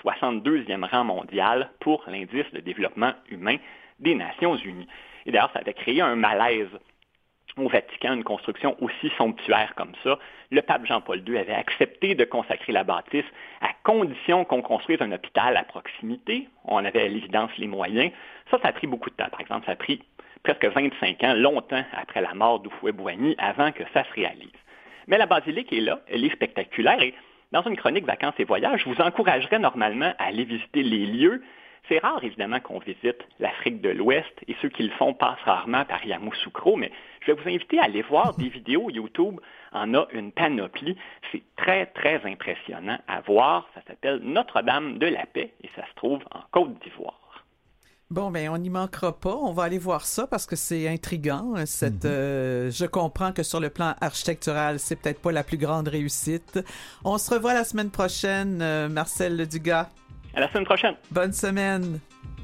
162e rang mondial pour l'indice de développement humain des Nations unies. Et d'ailleurs, ça avait créé un malaise au Vatican, une construction aussi somptuaire comme ça. Le pape Jean-Paul II avait accepté de consacrer la bâtisse à condition qu'on construise un hôpital à proximité. On avait à l'évidence les moyens. Ça a pris beaucoup de temps. Par exemple, ça a pris presque 25 ans, longtemps après la mort d'Houphouët-Boigny, avant que ça se réalise. Mais la basilique est là, elle est spectaculaire et dans une chronique Vacances et Voyages, je vous encouragerais normalement à aller visiter les lieux. C'est rare, évidemment, qu'on visite l'Afrique de l'Ouest et ceux qui le font passent rarement par Yamoussoukro, mais je vais vous inviter à aller voir des vidéos YouTube. En a une panoplie. C'est très impressionnant à voir. Ça s'appelle Notre-Dame de la Paix et ça se trouve en Côte d'Ivoire. Bon, ben on n'y manquera pas. On va aller voir ça parce que c'est intriguant. Je comprends que sur le plan architectural, c'est peut-être pas la plus grande réussite. On se revoit la semaine prochaine, Marcel Ledugas. À la semaine prochaine. Bonne semaine.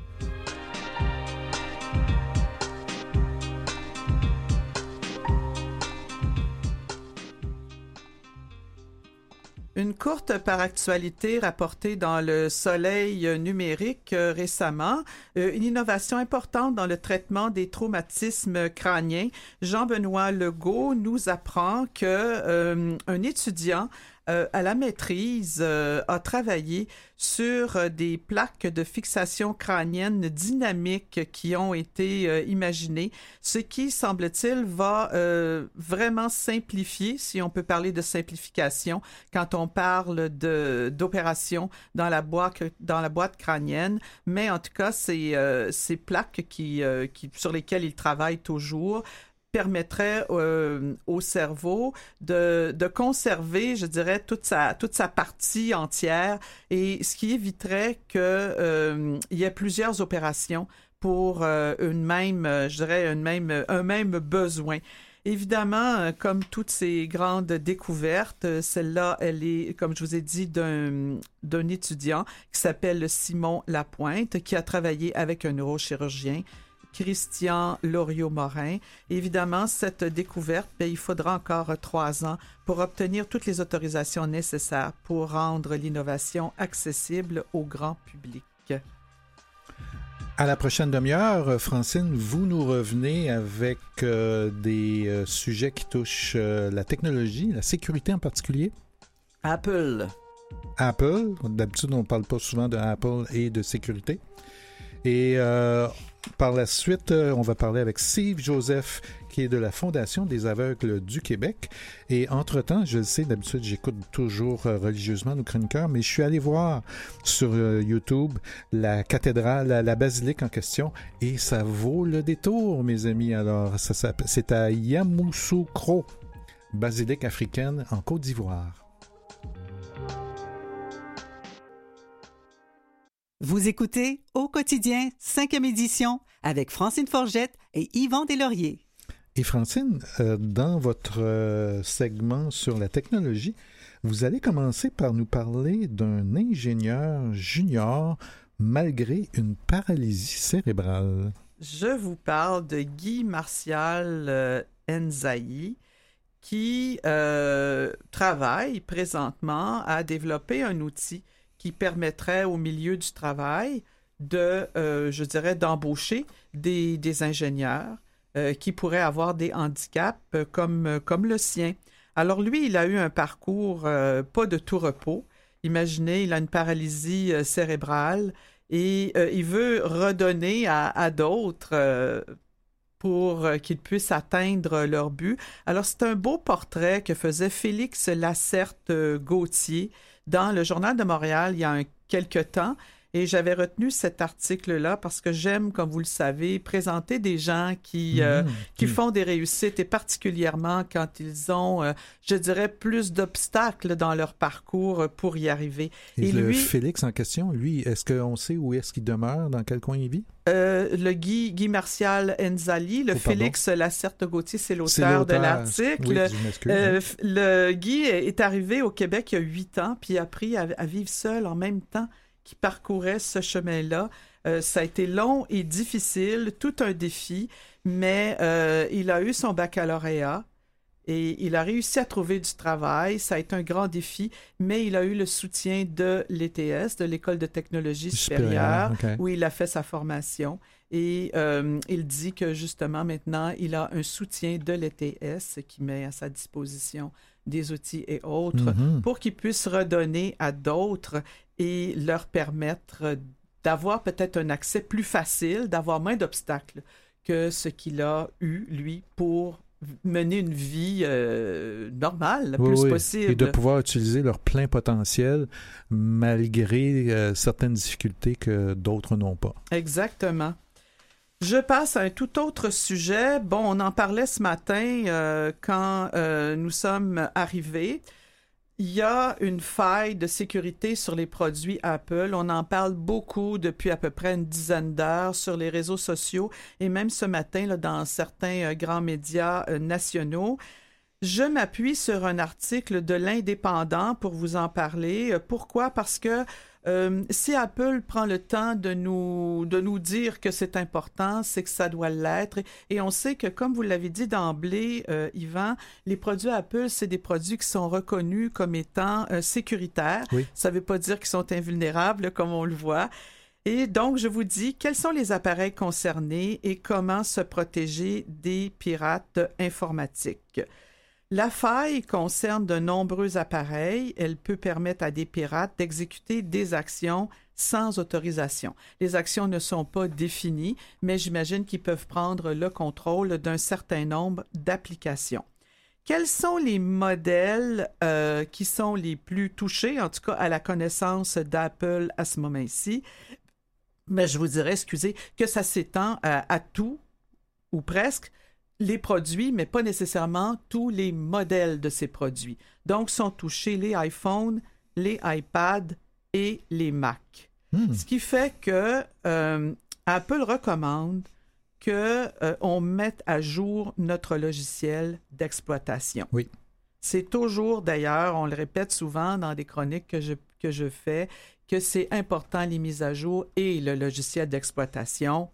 Une courte par actualité rapportée dans le Soleil numérique récemment, une innovation importante dans le traitement des traumatismes crâniens. Jean-Benoît Legault nous apprend que un étudiant à la maîtrise, a travaillé sur des plaques de fixation crânienne dynamiques qui ont été imaginées, ce qui, semble-t-il, va vraiment simplifier, si on peut parler de simplification, quand on parle d'opération dans la boîte crânienne. Mais en tout cas, ces plaques sur lesquelles il travaille toujours permettrait au cerveau de conserver, je dirais, toute sa partie entière, et ce qui éviterait qu'il y ait plusieurs opérations pour un même besoin. Évidemment, comme toutes ces grandes découvertes, celle-là, elle est, comme je vous ai dit, d'un étudiant qui s'appelle Simon Lapointe, qui a travaillé avec un neurochirurgien, Christian Loriot-Morin. Évidemment, cette découverte, il faudra encore 3 ans pour obtenir toutes les autorisations nécessaires pour rendre l'innovation accessible au grand public. À la prochaine demi-heure, Francine, vous nous revenez avec des sujets qui touchent la technologie, la sécurité en particulier. Apple. D'habitude, on ne parle pas souvent de Apple et de sécurité. Et par la suite, on va parler avec Steve Joseph, qui est de la Fondation des aveugles du Québec. Et entre-temps, je le sais, d'habitude, j'écoute toujours religieusement nos chroniqueurs, mais je suis allé voir sur YouTube la cathédrale, la basilique en question, et ça vaut le détour, mes amis. Alors, c'est à Yamoussoukro, basilique africaine en Côte d'Ivoire. Vous écoutez Au quotidien, 5e édition, avec Francine Forgette et Yvan Deslauriers. Et Francine, dans votre segment sur la technologie, vous allez commencer par nous parler d'un ingénieur junior malgré une paralysie cérébrale. Je vous parle de Guy Martial Nzayi, qui travaille présentement à développer un outil qui permettrait au milieu du travail d'embaucher des ingénieurs qui pourraient avoir des handicaps comme le sien. Alors lui, il a eu un parcours pas de tout repos. Imaginez, il a une paralysie cérébrale et il veut redonner à d'autres pour qu'ils puissent atteindre leur but. Alors, c'est un beau portrait que faisait Félix Lacerte-Gauthier dans le Journal de Montréal il y a quelques temps. Et j'avais retenu cet article-là parce que j'aime, comme vous le savez, présenter des gens qui font des réussites, et particulièrement quand ils ont, je dirais, plus d'obstacles dans leur parcours pour y arriver. Et lui, Félix en question, lui, est-ce qu'on sait où est-ce qu'il demeure, dans quel coin il vit? Le Guy Martial Nzayi, Félix Lacerte-Gauthier, c'est l'auteur de l'article. Oui, je m'excuse. Le Guy est arrivé au Québec il y a 8 ans, puis il a appris à vivre seul en même temps qui parcourait ce chemin-là. Ça a été long et difficile, tout un défi, mais il a eu son baccalauréat et il a réussi à trouver du travail. Ça a été un grand défi, mais il a eu le soutien de l'ETS, de l'École de technologie supérieure, okay, où il a fait sa formation. Et il dit que justement, maintenant, il a un soutien de l'ETS qui met à sa disposition des outils et autres pour qu'il puisse redonner à d'autres et leur permettre d'avoir peut-être un accès plus facile, d'avoir moins d'obstacles que ce qu'il a eu, lui, pour mener une vie normale, le plus possible. Et de pouvoir utiliser leur plein potentiel malgré certaines difficultés que d'autres n'ont pas. Exactement. Je passe à un tout autre sujet. Bon, on en parlait ce matin quand nous sommes arrivés. Il y a une faille de sécurité sur les produits Apple. On en parle beaucoup depuis à peu près une dizaine d'heures sur les réseaux sociaux et même ce matin là, dans certains grands médias nationaux. Je m'appuie sur un article de l'Indépendant pour vous en parler. Pourquoi? Parce que si Apple prend le temps de nous dire que c'est important, c'est que ça doit l'être. Et on sait que, comme vous l'avez dit d'emblée, Yvan, les produits Apple, c'est des produits qui sont reconnus comme étant sécuritaires. Oui. Ça ne veut pas dire qu'ils sont invulnérables, comme on le voit. Et donc, je vous dis, quels sont les appareils concernés et comment se protéger des pirates informatiques? La faille concerne de nombreux appareils. Elle peut permettre à des pirates d'exécuter des actions sans autorisation. Les actions ne sont pas définies, mais j'imagine qu'ils peuvent prendre le contrôle d'un certain nombre d'applications. Quels sont les modèles qui sont les plus touchés, en tout cas à la connaissance d'Apple à ce moment-ci? Mais je vous dirais, excusez, que ça s'étend à tout, ou presque, les produits, mais pas nécessairement tous les modèles de ces produits. Donc, sont touchés les iPhones, les iPads et les Mac. Ce qui fait que Apple recommande qu'on mette à jour notre logiciel d'exploitation. Oui. C'est toujours, d'ailleurs, on le répète souvent dans des chroniques que je fais, que c'est important les mises à jour et le logiciel d'exploitation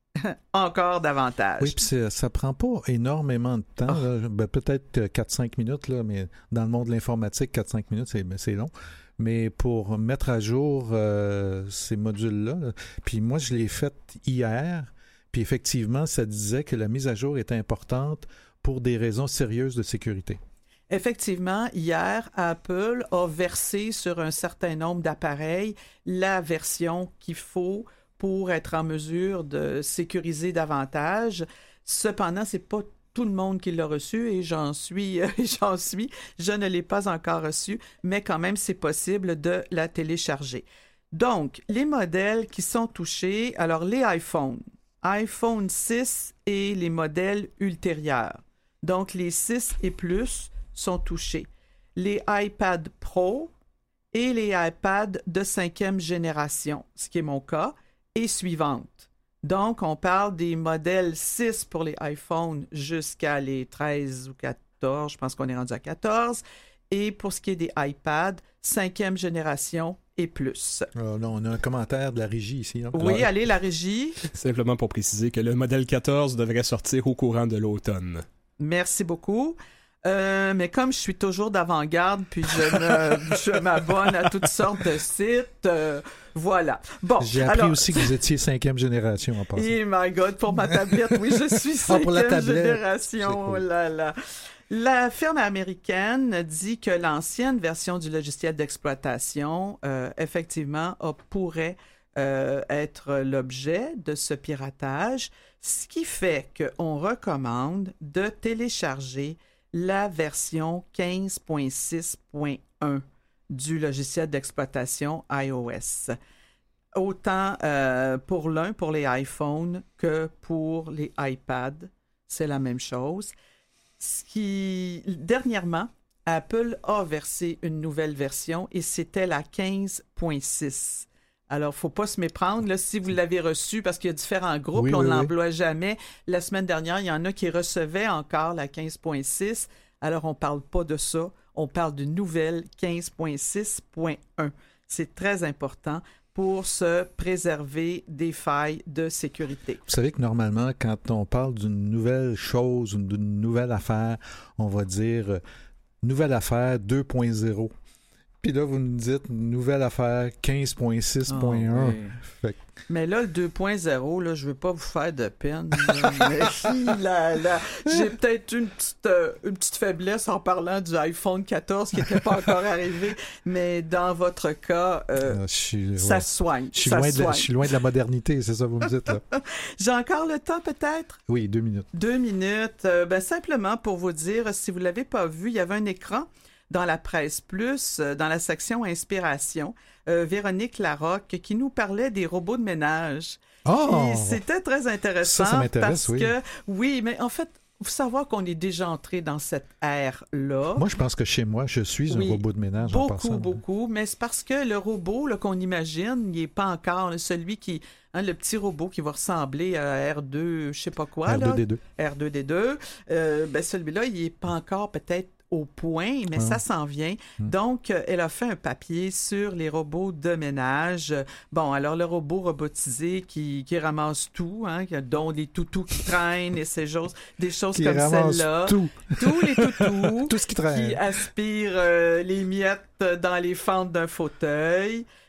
encore davantage. Oui, puis ça prend pas énormément de temps. Peut-être 4-5 minutes, là, mais dans le monde de l'informatique, 4-5 minutes, c'est long. Mais pour mettre à jour ces modules-là, puis moi, je l'ai fait hier, puis effectivement, ça disait que la mise à jour était importante pour des raisons sérieuses de sécurité. Effectivement, hier, Apple a versé sur un certain nombre d'appareils la version qu'il faut pour être en mesure de sécuriser davantage. Cependant, c'est pas tout le monde qui l'a reçu et j'en suis. Je ne l'ai pas encore reçu, mais quand même, c'est possible de la télécharger. Donc, les modèles qui sont touchés, alors les iPhone 6 et les modèles ultérieurs. Donc, les 6 et plus sont touchés. Les iPad Pro et les iPad de 5e génération, ce qui est mon cas, et suivante. Donc, on parle des modèles 6 pour les iPhones jusqu'à les 13 ou 14, je pense qu'on est rendu à 14, et pour ce qui est des iPads, 5e génération et plus. Là, on a un commentaire de la régie ici. Hein? Oui, allez, la régie. Simplement pour préciser que le modèle 14 devrait sortir au courant de l'automne. Merci beaucoup. Mais comme je suis toujours d'avant-garde, puis je m'abonne à toutes sortes de sites, voilà. Bon, j'ai appris aussi que vous étiez 5e génération en passant. Oh my God, pour ma tablette, oui, je suis 5e génération. Cool. Oh là là. La firme américaine dit que l'ancienne version du logiciel d'exploitation, effectivement, pourrait être l'objet de ce piratage, ce qui fait qu'on recommande de télécharger la version 15.6.1 du logiciel d'exploitation iOS. Autant pour l'un, pour les iPhones, que pour les iPads. C'est la même chose. Dernièrement, Apple a versé une nouvelle version et c'était la 15.6. Alors, il ne faut pas se méprendre là, si vous l'avez reçu, parce qu'il y a différents groupes, on ne l'emploie jamais. La semaine dernière, il y en a qui recevaient encore la 15.6. Alors, on ne parle pas de ça. On parle d'une nouvelle 15.6.1. C'est très important pour se préserver des failles de sécurité. Vous savez que normalement, quand on parle d'une nouvelle chose, d'une nouvelle affaire, on va dire nouvelle affaire 2.0. Puis là, vous nous dites nouvelle affaire 15.6.1. Oui. Mais là, le 2.0, là, je ne veux pas vous faire de peine. Mais j'ai peut-être une petite faiblesse en parlant du iPhone 14 qui n'était pas encore arrivé. Mais dans votre cas, ça se soigne. Je suis loin de la modernité, c'est ça que vous me dites là. J'ai encore le temps peut-être? Oui, 2 minutes. 2 minutes. Simplement pour vous dire, si vous ne l'avez pas vu, il y avait un écran dans la Presse Plus, dans la section Inspiration, Véronique Larocque qui nous parlait des robots de ménage. Oh! Et c'était très intéressant ça m'intéresse, parce que, oui, mais en fait, il faut savoir qu'on est déjà entré dans cette ère-là. Moi, je pense que chez moi, je suis un robot de ménage en passant. Beaucoup, mais c'est parce que le robot là, qu'on imagine, il n'est pas encore celui qui... le petit robot qui va ressembler à R2, je sais pas quoi. R2D2. R2D2. Celui-là, il n'est pas encore peut-être au point, mais ça s'en vient. Donc, elle a fait un papier sur les robots de ménage. Bon, alors le robot robotisé qui ramasse tout, dont les toutous qui traînent et des choses qui comme celle-là. Tous les toutous. Tout ce qui traîne. Qui aspire les miettes dans les fentes d'un fauteuil.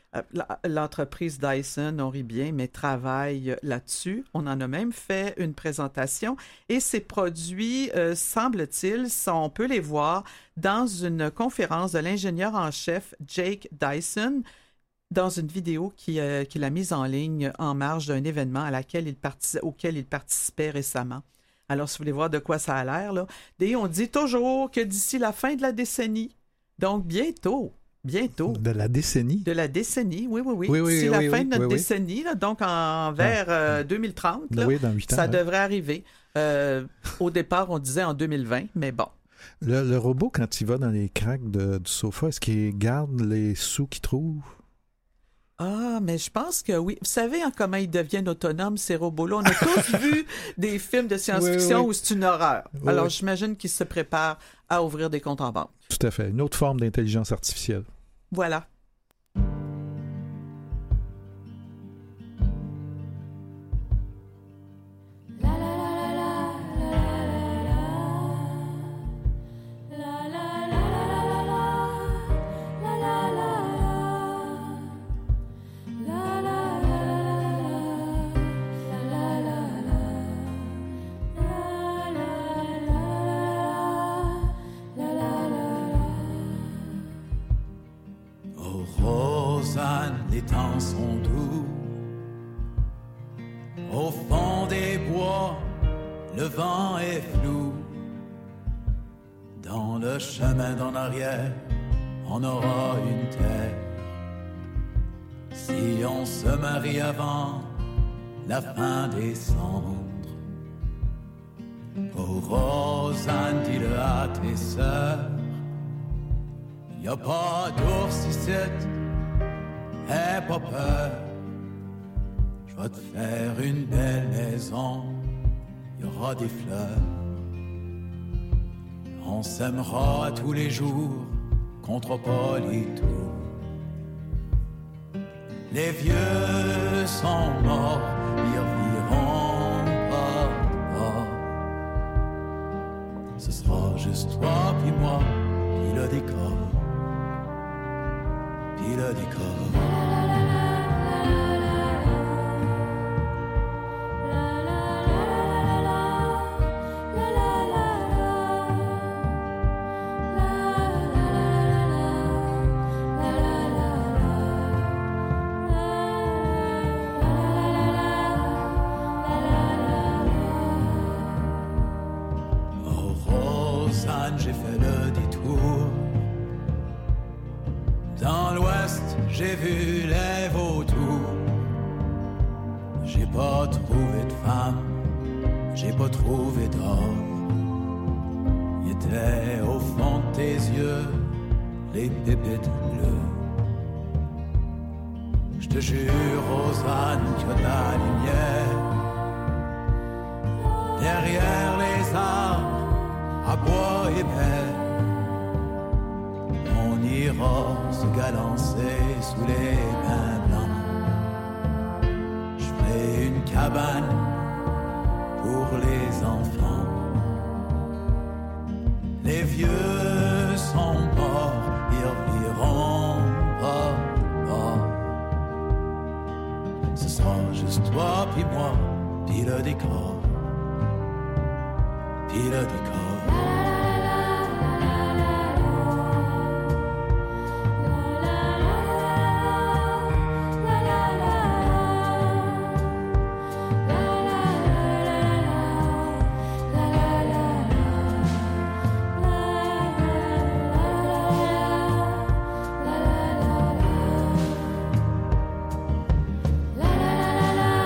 L'entreprise Dyson, on rit bien, mais travaille là-dessus. On en a même fait une présentation et ces produits, semble-t-il, on peut les voir dans une conférence de l'ingénieur en chef Jake Dyson dans une vidéo qu'il a mise en ligne en marge d'un événement auquel il participait récemment. Alors, si vous voulez voir de quoi ça a l'air, là, et on dit toujours que d'ici la fin de la décennie, donc bientôt. De la décennie? De la décennie, oui. Oui, d'ici la fin de notre oui. décennie, là, donc vers 2030, là, dans 8 ans, ça devrait arriver. Au départ, on disait en 2020, mais bon. Le robot, quand il va dans les craques du sofa, est-ce qu'il garde les sous qu'il trouve? Ah, mais je pense que oui. Vous savez comment ils deviennent autonomes, ces robots-là? On a tous vu des films de science-fiction où c'est une horreur. Alors, j'imagine qu'ils se préparent à ouvrir des comptes en banque. Tout à fait. Une autre forme d'intelligence artificielle. Voilà. Les temps sont doux. Au fond des bois, le vent est flou. Dans le chemin d'en arrière, on aura une terre. Si on se marie avant la fin des cendres. Oh Rosanne, dis-le à tes sœurs. Y a pas d'ours ici. Aie pas peur, je vais te faire une belle maison, il y aura des fleurs. On s'aimera tous les jours, contre pas les tours. Les vieux sont morts, ils reviront pas. Ce sera juste toi puis moi, puis le décor. Puis le décor. Oh Rosanne, j'ai fait le détour. Dans l'ouest, j'ai vu les vautours. J'ai pas trouvé de femme, j'ai pas trouvé d'homme. Il était au fond de tes yeux, les pépites bleues. Je te jure, Rosanne, que la lumière derrière les arbres à bois épais. On ira se galancer sous les pins blancs. Je ferai une cabane pour les enfants. Les vieux sont morts, ils reviront pas. Ce sera juste toi puis moi, puis le décor. Puis le décor.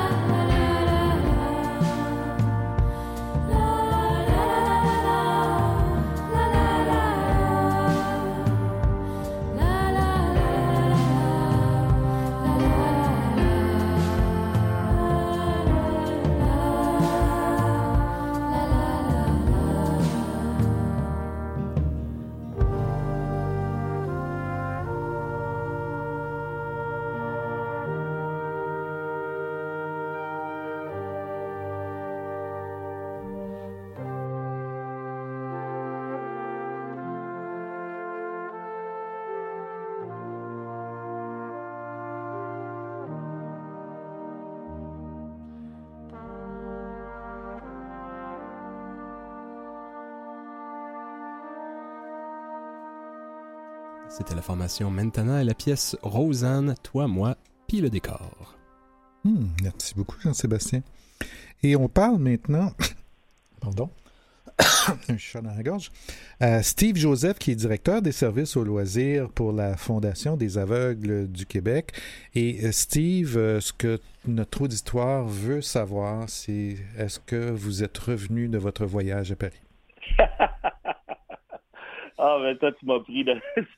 La C'était la formation Mentana et la pièce Rosanne, toi, moi, puis le décor. Merci beaucoup, Jean-Sébastien. Et on parle maintenant... Pardon. Un chat dans la gorge. Steve Joseph, qui est directeur des services aux loisirs pour la Fondation des aveugles du Québec. Et Steve, ce que notre auditoire veut savoir, c'est est-ce que vous êtes revenu de votre voyage à Paris? Ah, ben toi, tu m'as pris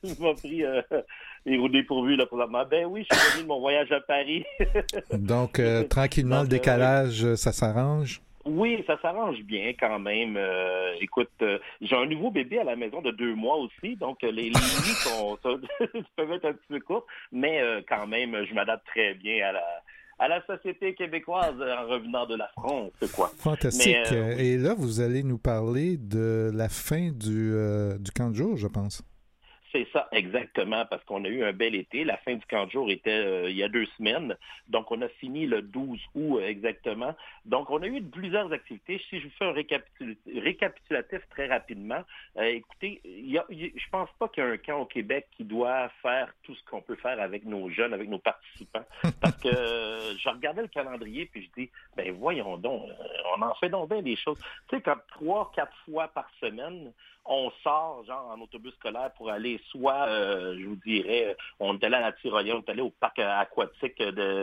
au dépourvu, là, présentement. Ben oui, je suis revenu de mon voyage à Paris. Donc, tranquillement, le décalage, ça s'arrange? Oui, ça s'arrange bien quand même. Écoute, j'ai un nouveau bébé à la maison de 2 mois aussi, donc les nuits peuvent être un petit peu courtes, mais quand même, je m'adapte très bien à la société québécoise en revenant de la France, quoi. Fantastique. Et là, vous allez nous parler de la fin du camp de jour, je pense. C'est ça, exactement, parce qu'on a eu un bel été. La fin du camp de jour était il y a 2 semaines. Donc, on a fini le 12 août exactement. Donc, on a eu plusieurs activités. Si je vous fais un récapitulatif très rapidement, écoutez, je pense pas qu'il y a un camp au Québec qui doit faire tout ce qu'on peut faire avec nos jeunes, avec nos participants. Parce que je regardais le calendrier puis je dis, ben voyons donc, on en fait donc bien des choses. Tu sais, comme 3-4 fois par semaine, on sort, genre, en autobus scolaire pour aller soit, je vous dirais, on est allé à la Tyrolienne, on est allé au parc aquatique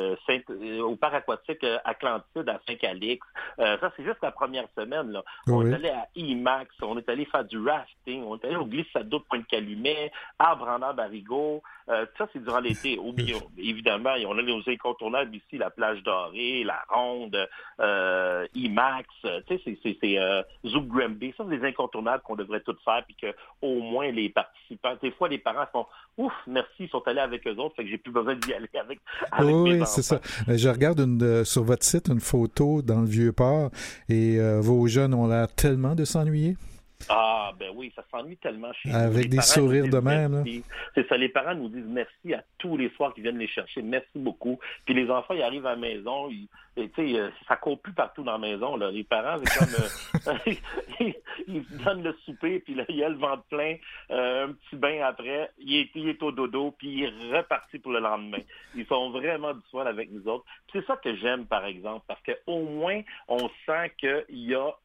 Atlantide à Saint-Calix. Ça, c'est juste la première semaine, là. Oui. On est allé à IMAX, on est allé faire du rafting, on est allé au glissade d'eau de Pointe-Calumet, Arbre en arbre à Rigaud. Ça, c'est durant l'été. Évidemment, on a les incontournables ici, la plage dorée, la ronde, IMAX, tu sais, c'est Zouk Granby. Ça, c'est des incontournables qu'on devrait tous faire, puis qu'au moins les participants, des fois les parents font « Ouf, merci, ils sont allés avec eux autres, fait que j'ai plus besoin d'y aller avec mes enfants. » Oui, c'est ça. Je regarde sur votre site une photo dans le Vieux-Port et vos jeunes ont l'air tellement de s'ennuyer. Ah, ben oui, ça s'ennuie tellement chez nous. Avec des sourires de même. C'est ça, les parents nous disent merci à tous les soirs qu'ils viennent les chercher. Merci beaucoup. Puis les enfants, ils arrivent à la maison, ça court plus partout dans la maison. Là. Les parents, c'est comme... ils donnent le souper, puis là, il y a le ventre plein, un petit bain après, il est au dodo, puis il est reparti pour le lendemain. Ils sont vraiment du soin avec nous autres. Puis c'est ça que j'aime, par exemple, parce qu'au moins, on sent qu'il y a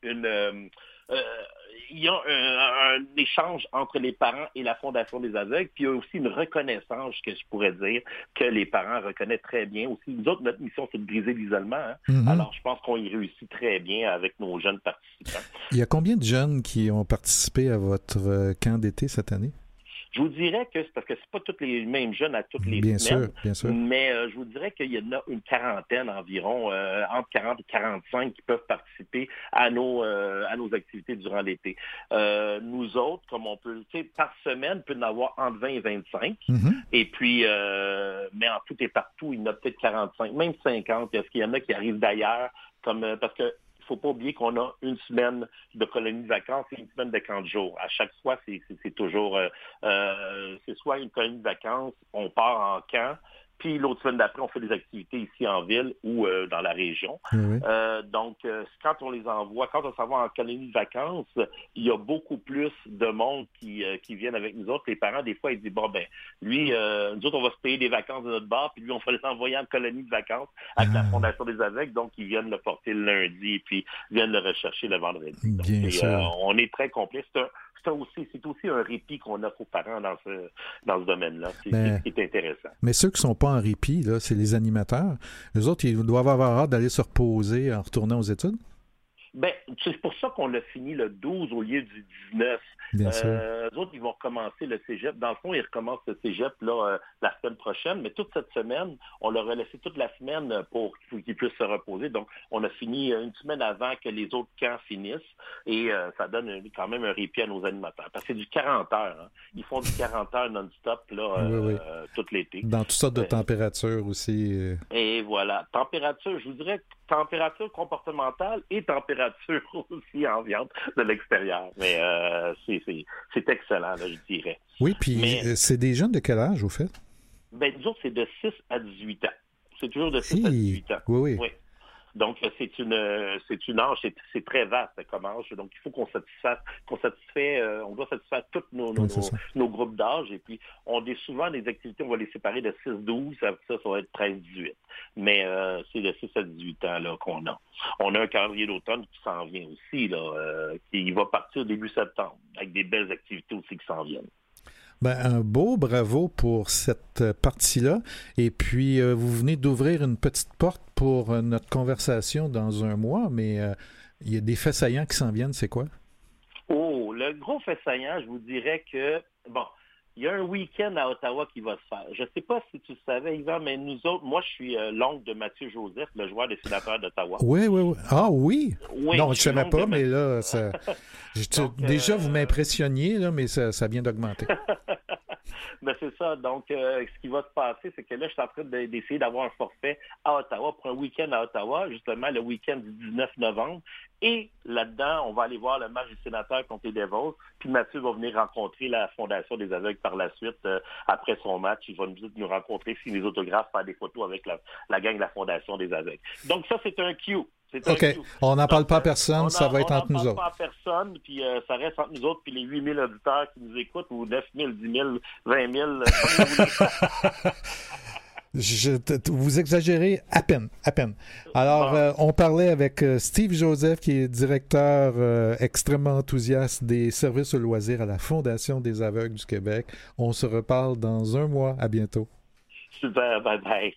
un échange entre les parents et la Fondation des aveugles, puis il y a aussi une reconnaissance, que je pourrais dire, que les parents reconnaissent très bien aussi. Nous autres, notre mission, c'est de briser l'isolement. Hein? Mm-hmm. Alors, je pense qu'on y réussit très bien avec nos jeunes participants. Il y a combien de jeunes qui ont participé à votre camp d'été cette année? Je vous dirais que c'est parce que c'est pas tous les mêmes jeunes à toutes les semaines. Bien sûr. Mais je vous dirais qu'il y en a une quarantaine environ, entre 40 et 45 qui peuvent participer à nos activités durant l'été. Nous autres, comme on peut, tu sais, par semaine, il peut y en avoir entre 20 et 25. Mm-hmm. Et puis, mais en tout et partout, il y en a peut-être 45, même 50. Est-ce qu'il y en a qui arrivent d'ailleurs, parce que il ne faut pas oublier qu'on a une semaine de colonie de vacances et une semaine de camp de jour. À chaque fois, c'est toujours... c'est soit une colonie de vacances, on part en camp, puis l'autre semaine d'après, on fait des activités ici en ville ou dans la région. Oui. Donc, quand on les envoie, quand on s'en va en colonie de vacances, il y a beaucoup plus de monde qui viennent avec nous autres. Les parents, des fois, ils disent, bon, ben, lui, nous autres, on va se payer des vacances de notre bar, puis lui, on va les envoyer en colonie de vacances avec la Fondation des aveugles. Donc, ils viennent le porter le lundi, puis viennent le rechercher le vendredi. Donc, on est très complet. C'est aussi un répit qu'on offre aux parents dans ce domaine-là. C'est ce qui est intéressant. Mais ceux qui ne sont pas en répit, là, c'est les animateurs. Eux autres, ils doivent avoir hâte d'aller se reposer en retournant aux études? Ben, c'est pour ça qu'on l'a fini le 12 au lieu du 19. Bien sûr. Eux autres, ils vont recommencer le cégep. Dans le fond, ils recommencent le cégep là, la semaine prochaine, mais toute cette semaine, on leur a laissé toute la semaine pour qu'ils puissent se reposer. Donc, on a fini une semaine avant que les autres camps finissent et ça donne quand même un répit à nos animateurs. Parce que c'est du 40 heures. Hein. Ils font du 40 heures non-stop là, oui. Tout l'été. Dans toutes sortes de températures aussi. Et voilà. Température, je vous dirais température comportementale et température aussi ambiante de l'extérieur. Mais c'est excellent, là, je dirais. Oui, puis c'est des jeunes de quel âge, au fait? Ben, nous autres, c'est de 6 à 18 ans. C'est toujours de 6 à 18 ans. Oui. Donc, c'est une âge, c'est très vaste comme âge. Donc, il faut on doit satisfaire tous nos groupes d'âge. Et puis, on a souvent des activités, on va les séparer de 6-12, ça va être 13-18. Mais c'est de 6 à 18 ans là, qu'on a. On a un calendrier d'automne qui s'en vient aussi, là, qui va partir début septembre, avec des belles activités aussi qui s'en viennent. Ben, un beau bravo pour cette partie-là. Et puis, vous venez d'ouvrir une petite porte pour notre conversation dans un mois, mais il y a des faits saillants qui s'en viennent, c'est quoi? Oh, le gros fait saillant, je vous dirais que, bon, il y a un week-end à Ottawa qui va se faire. Je ne sais pas si tu le savais, Yvan, mais nous autres, moi, je suis l'oncle de Mathieu Joseph, le joueur des Sénateurs d'Ottawa. Oui. Ah oui? Oui, non, je ne savais pas, mais là, Donc, déjà, vous m'impressionniez, là, mais ça vient d'augmenter. Ben c'est ça. Donc, ce qui va se passer, c'est que là, je suis en train d'essayer d'avoir un forfait à Ottawa pour un week-end à Ottawa, justement le week-end du 19 novembre. Et là-dedans, on va aller voir le match du Sénateur contre les Devils. Puis Mathieu va venir rencontrer la Fondation des aveugles par la suite. Après son match, il va nous rencontrer, signer des autographes, faire des photos avec la gang de la Fondation des aveugles. Donc ça, c'est un cue. OK. On n'en parle pas à personne, ça va être entre nous autres. On n'en parle pas à personne, puis ça reste entre nous autres, puis les 8000 auditeurs qui nous écoutent, ou 9000, 10 000, 20 000. Vous exagérez à peine. Alors, on parlait avec Steve Joseph, qui est directeur extrêmement enthousiaste des services aux loisirs à la Fondation des aveugles du Québec. On se reparle dans un mois. À bientôt. Super, bye-bye.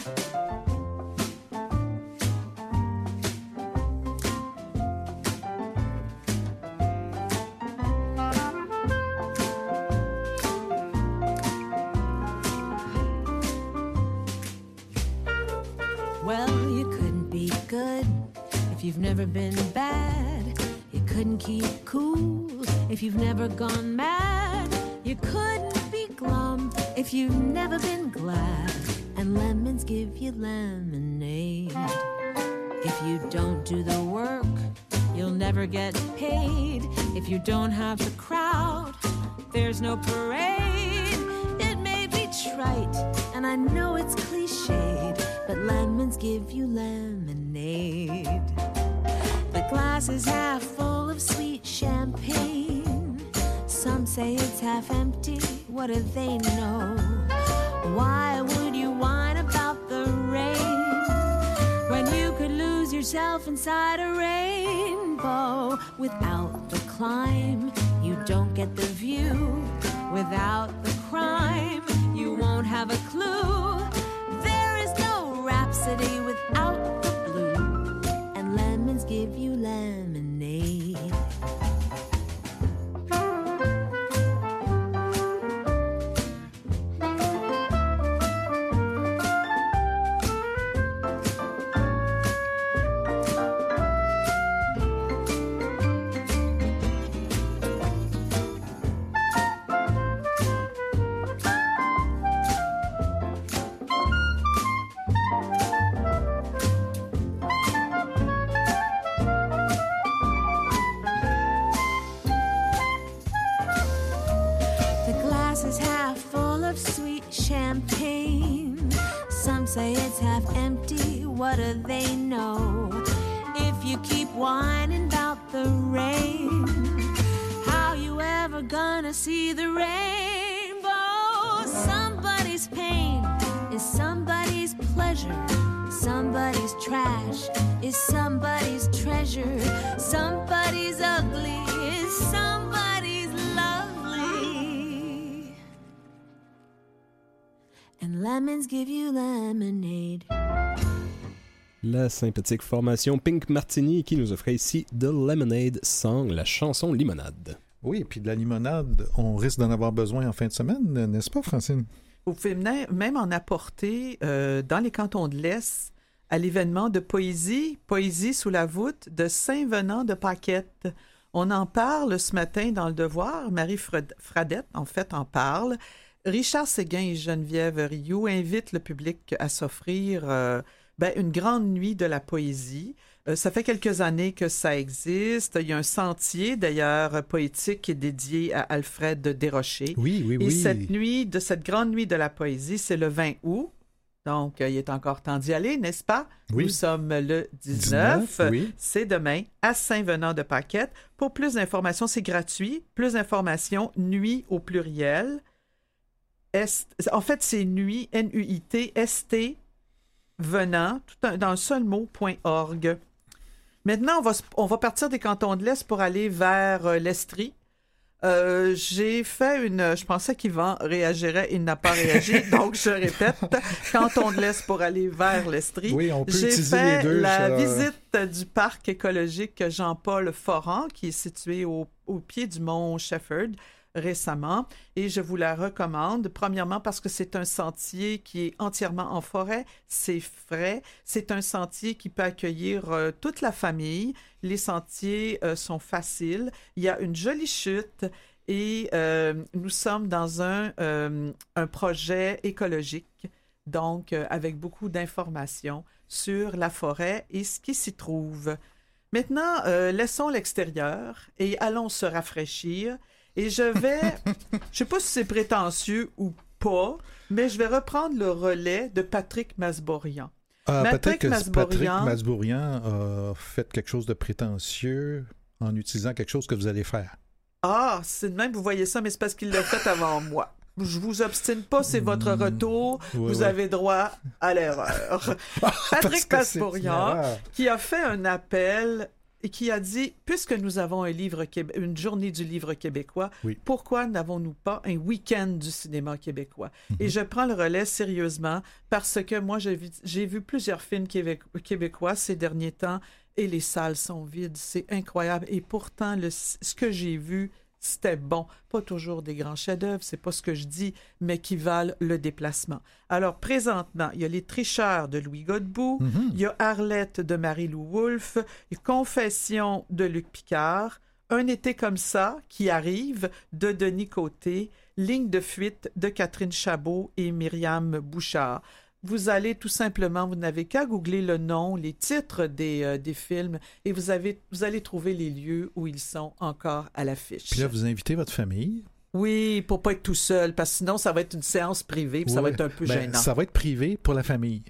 Well, you couldn't be good if you've never been bad. You couldn't keep cool if you've never gone mad. You couldn't be glum if you've never been glad. And lemons give you lemonade. If you don't do the work, you'll never get paid. If you don't have the crowd, there's no parade. It may be trite, and I know it's cliched, but lemons give you lemonade. The glass is half full of sweet champagne. Some say it's half empty. What do they know? Why would you whine about the rain when you could lose yourself inside a rainbow? Without the climb, you don't get the view. Without the crime, you won't have a clue. There is no rhapsody without the blue, and lemons give you lemonade. Say it's half empty, what do they know? If you keep whining about the rain, how you ever gonna see the rainbow? Somebody's pain is somebody's pleasure. Somebody's trash is somebody's treasure. Somebody's ugly is somebody's lovely. And lemons give you lemonade. La sympathique formation Pink Martini qui nous offrait ici The Lemonade Song, la chanson limonade. Oui, et puis de la limonade, on risque d'en avoir besoin en fin de semaine, n'est-ce pas, Francine? Vous pouvez même en apporter dans les cantons de l'Est à l'événement de Poésie sous la voûte de Saint-Venant de Paquette. On en parle ce matin dans Le Devoir. Marie Fradette, en fait, en parle. Richard Séguin et Geneviève Rioux invitent le public à s'offrir une grande nuit de la poésie. Ça fait quelques années que ça existe. Il y a un sentier, d'ailleurs, poétique qui est dédié à Alfred Desrochers. Oui. Et cette grande nuit de la poésie, c'est le 20 août. Donc, il est encore temps d'y aller, n'est-ce pas? Oui. Nous sommes le 19. Oui. C'est demain à Saint-Venant-de-Paquette. Pour plus d'informations, c'est gratuit. Plus d'informations, nuit au pluriel. En fait, c'est nuit, N-U-I-T-S-T, venant, dans un seul mot.org. Maintenant, on va partir des cantons de l'Est pour aller vers l'Estrie. J'ai fait je pensais qu'Yvan réagirait, il n'a pas réagi, donc je répète, canton de l'Est pour aller vers l'Estrie. Oui, on peut J'ai utiliser fait les deux. la visite du parc écologique Jean-Paul Foran, qui est situé au pied du mont Shepherd, récemment, et je vous la recommande. Premièrement, parce que c'est un sentier qui est entièrement en forêt, c'est frais, c'est un sentier qui peut accueillir toute la famille. Les sentiers sont faciles, il y a une jolie chute et nous sommes dans un projet écologique, donc avec beaucoup d'informations sur la forêt et ce qui s'y trouve. Maintenant, laissons l'extérieur et allons se rafraîchir. Et je sais pas si c'est prétentieux ou pas, mais je vais reprendre le relais de Patrick Masbourian. Patrick Masbourian a fait quelque chose de prétentieux en utilisant quelque chose que vous allez faire. Ah, c'est de même, vous voyez ça, mais c'est parce qu'il l'a fait avant moi. Je vous obstine pas, c'est votre retour. Vous avez droit à l'erreur. Patrick Masbourian, qui a fait un appel et qui a dit, puisque nous avons une journée du livre québécois, pourquoi n'avons-nous pas un week-end du cinéma québécois? Et je prends le relais sérieusement parce que moi, j'ai vu plusieurs films québécois ces derniers temps et les salles sont vides. C'est incroyable. Et pourtant, ce que j'ai vu, c'était bon. Pas toujours des grands chefs-d'œuvre, c'est pas ce que je dis, mais qui valent le déplacement. Alors, présentement, il y a Les Tricheurs de Louis Godbout, il y a Arlette de Marie-Lou Wolfe, Confession de Luc Picard, Un été comme ça, qui arrive, de Denis Côté, Ligne de fuite de Catherine Chabot et Myriam Bouchard. Vous allez tout simplement, vous n'avez qu'à googler le nom, les titres des films et vous allez trouver les lieux où ils sont encore à l'affiche. Puis là, vous invitez votre famille? Oui, pour pas être tout seul, parce que sinon, ça va être une séance privée, puis ça va être un peu gênant. Ça va être privé pour la famille.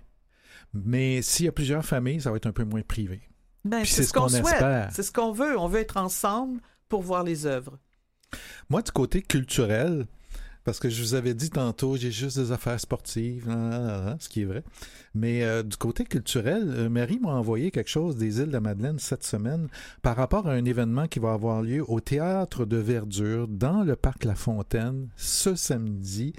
Mais s'il y a plusieurs familles, ça va être un peu moins privé. C'est ce qu'on souhaite. C'est ce qu'on veut. On veut être ensemble pour voir les œuvres. Moi, du côté culturel, parce que je vous avais dit tantôt, j'ai juste des affaires sportives, ce qui est vrai. Mais du côté culturel, Marie m'a envoyé quelque chose des îles de la Madeleine cette semaine par rapport à un événement qui va avoir lieu au Théâtre de Verdure dans le Parc La Fontaine ce samedi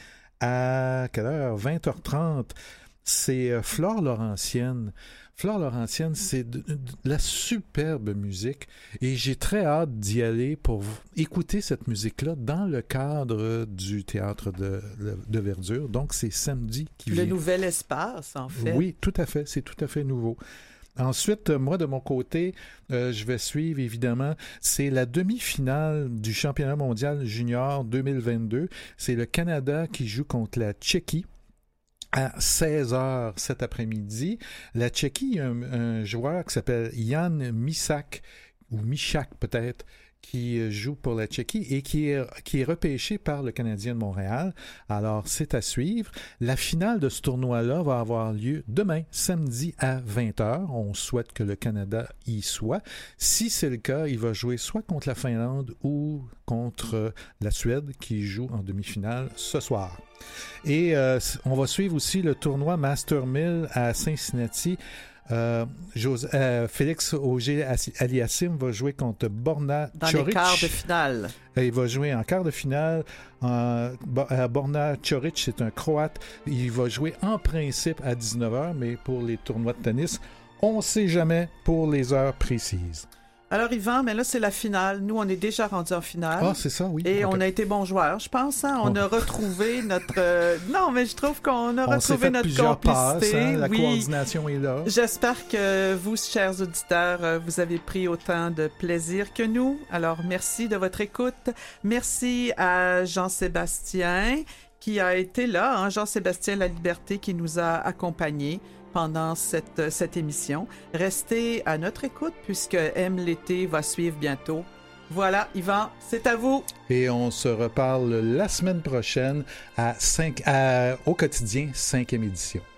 à quelle heure? 20h30. C'est Flore Laurentienne. Flore Laurentienne, c'est de la superbe musique et j'ai très hâte d'y aller pour écouter cette musique-là dans le cadre du Théâtre de Verdure. Donc, c'est samedi qui vient. Le nouvel espace, en fait. Oui, tout à fait. C'est tout à fait nouveau. Ensuite, moi, de mon côté, je vais suivre, évidemment, c'est la demi-finale du championnat mondial junior 2022. C'est le Canada qui joue contre la Tchéquie. À 16h cet après-midi, la Tchéquie, il y a un joueur qui s'appelle Jan Misak, ou Michak peut-être, qui joue pour la Tchéquie et qui est repêché par le Canadien de Montréal. Alors, c'est à suivre. La finale de ce tournoi-là va avoir lieu demain, samedi à 20h. On souhaite que le Canada y soit. Si c'est le cas, il va jouer soit contre la Finlande ou contre la Suède qui joue en demi-finale ce soir. Et on va suivre aussi le tournoi Master 1000 à Cincinnati. Félix Auger-Aliassime va jouer contre Borna Choric. Dans les quarts de finale. Il va jouer en quart de finale. Borna Choric, c'est un Croate. Il va jouer en principe à 19h, mais pour les tournois de tennis, on ne sait jamais pour les heures précises. Alors, Yvan, mais là, c'est la finale. Nous, on est déjà rendus en finale. Ah, c'est ça, oui. Et on a été bons joueurs, je pense. Hein? On a retrouvé notre... Non, mais je trouve qu'on a retrouvé notre complicité. Passes, la coordination est là. J'espère que vous, chers auditeurs, vous avez pris autant de plaisir que nous. Alors, merci de votre écoute. Merci à Jean-Sébastien qui a été là. Hein? Jean-Sébastien Laliberté qui nous a accompagnés pendant cette émission. Restez à notre écoute puisque Aime l'été va suivre bientôt. Voilà, Yvan, c'est à vous. Et on se reparle la semaine prochaine au quotidien 5e édition.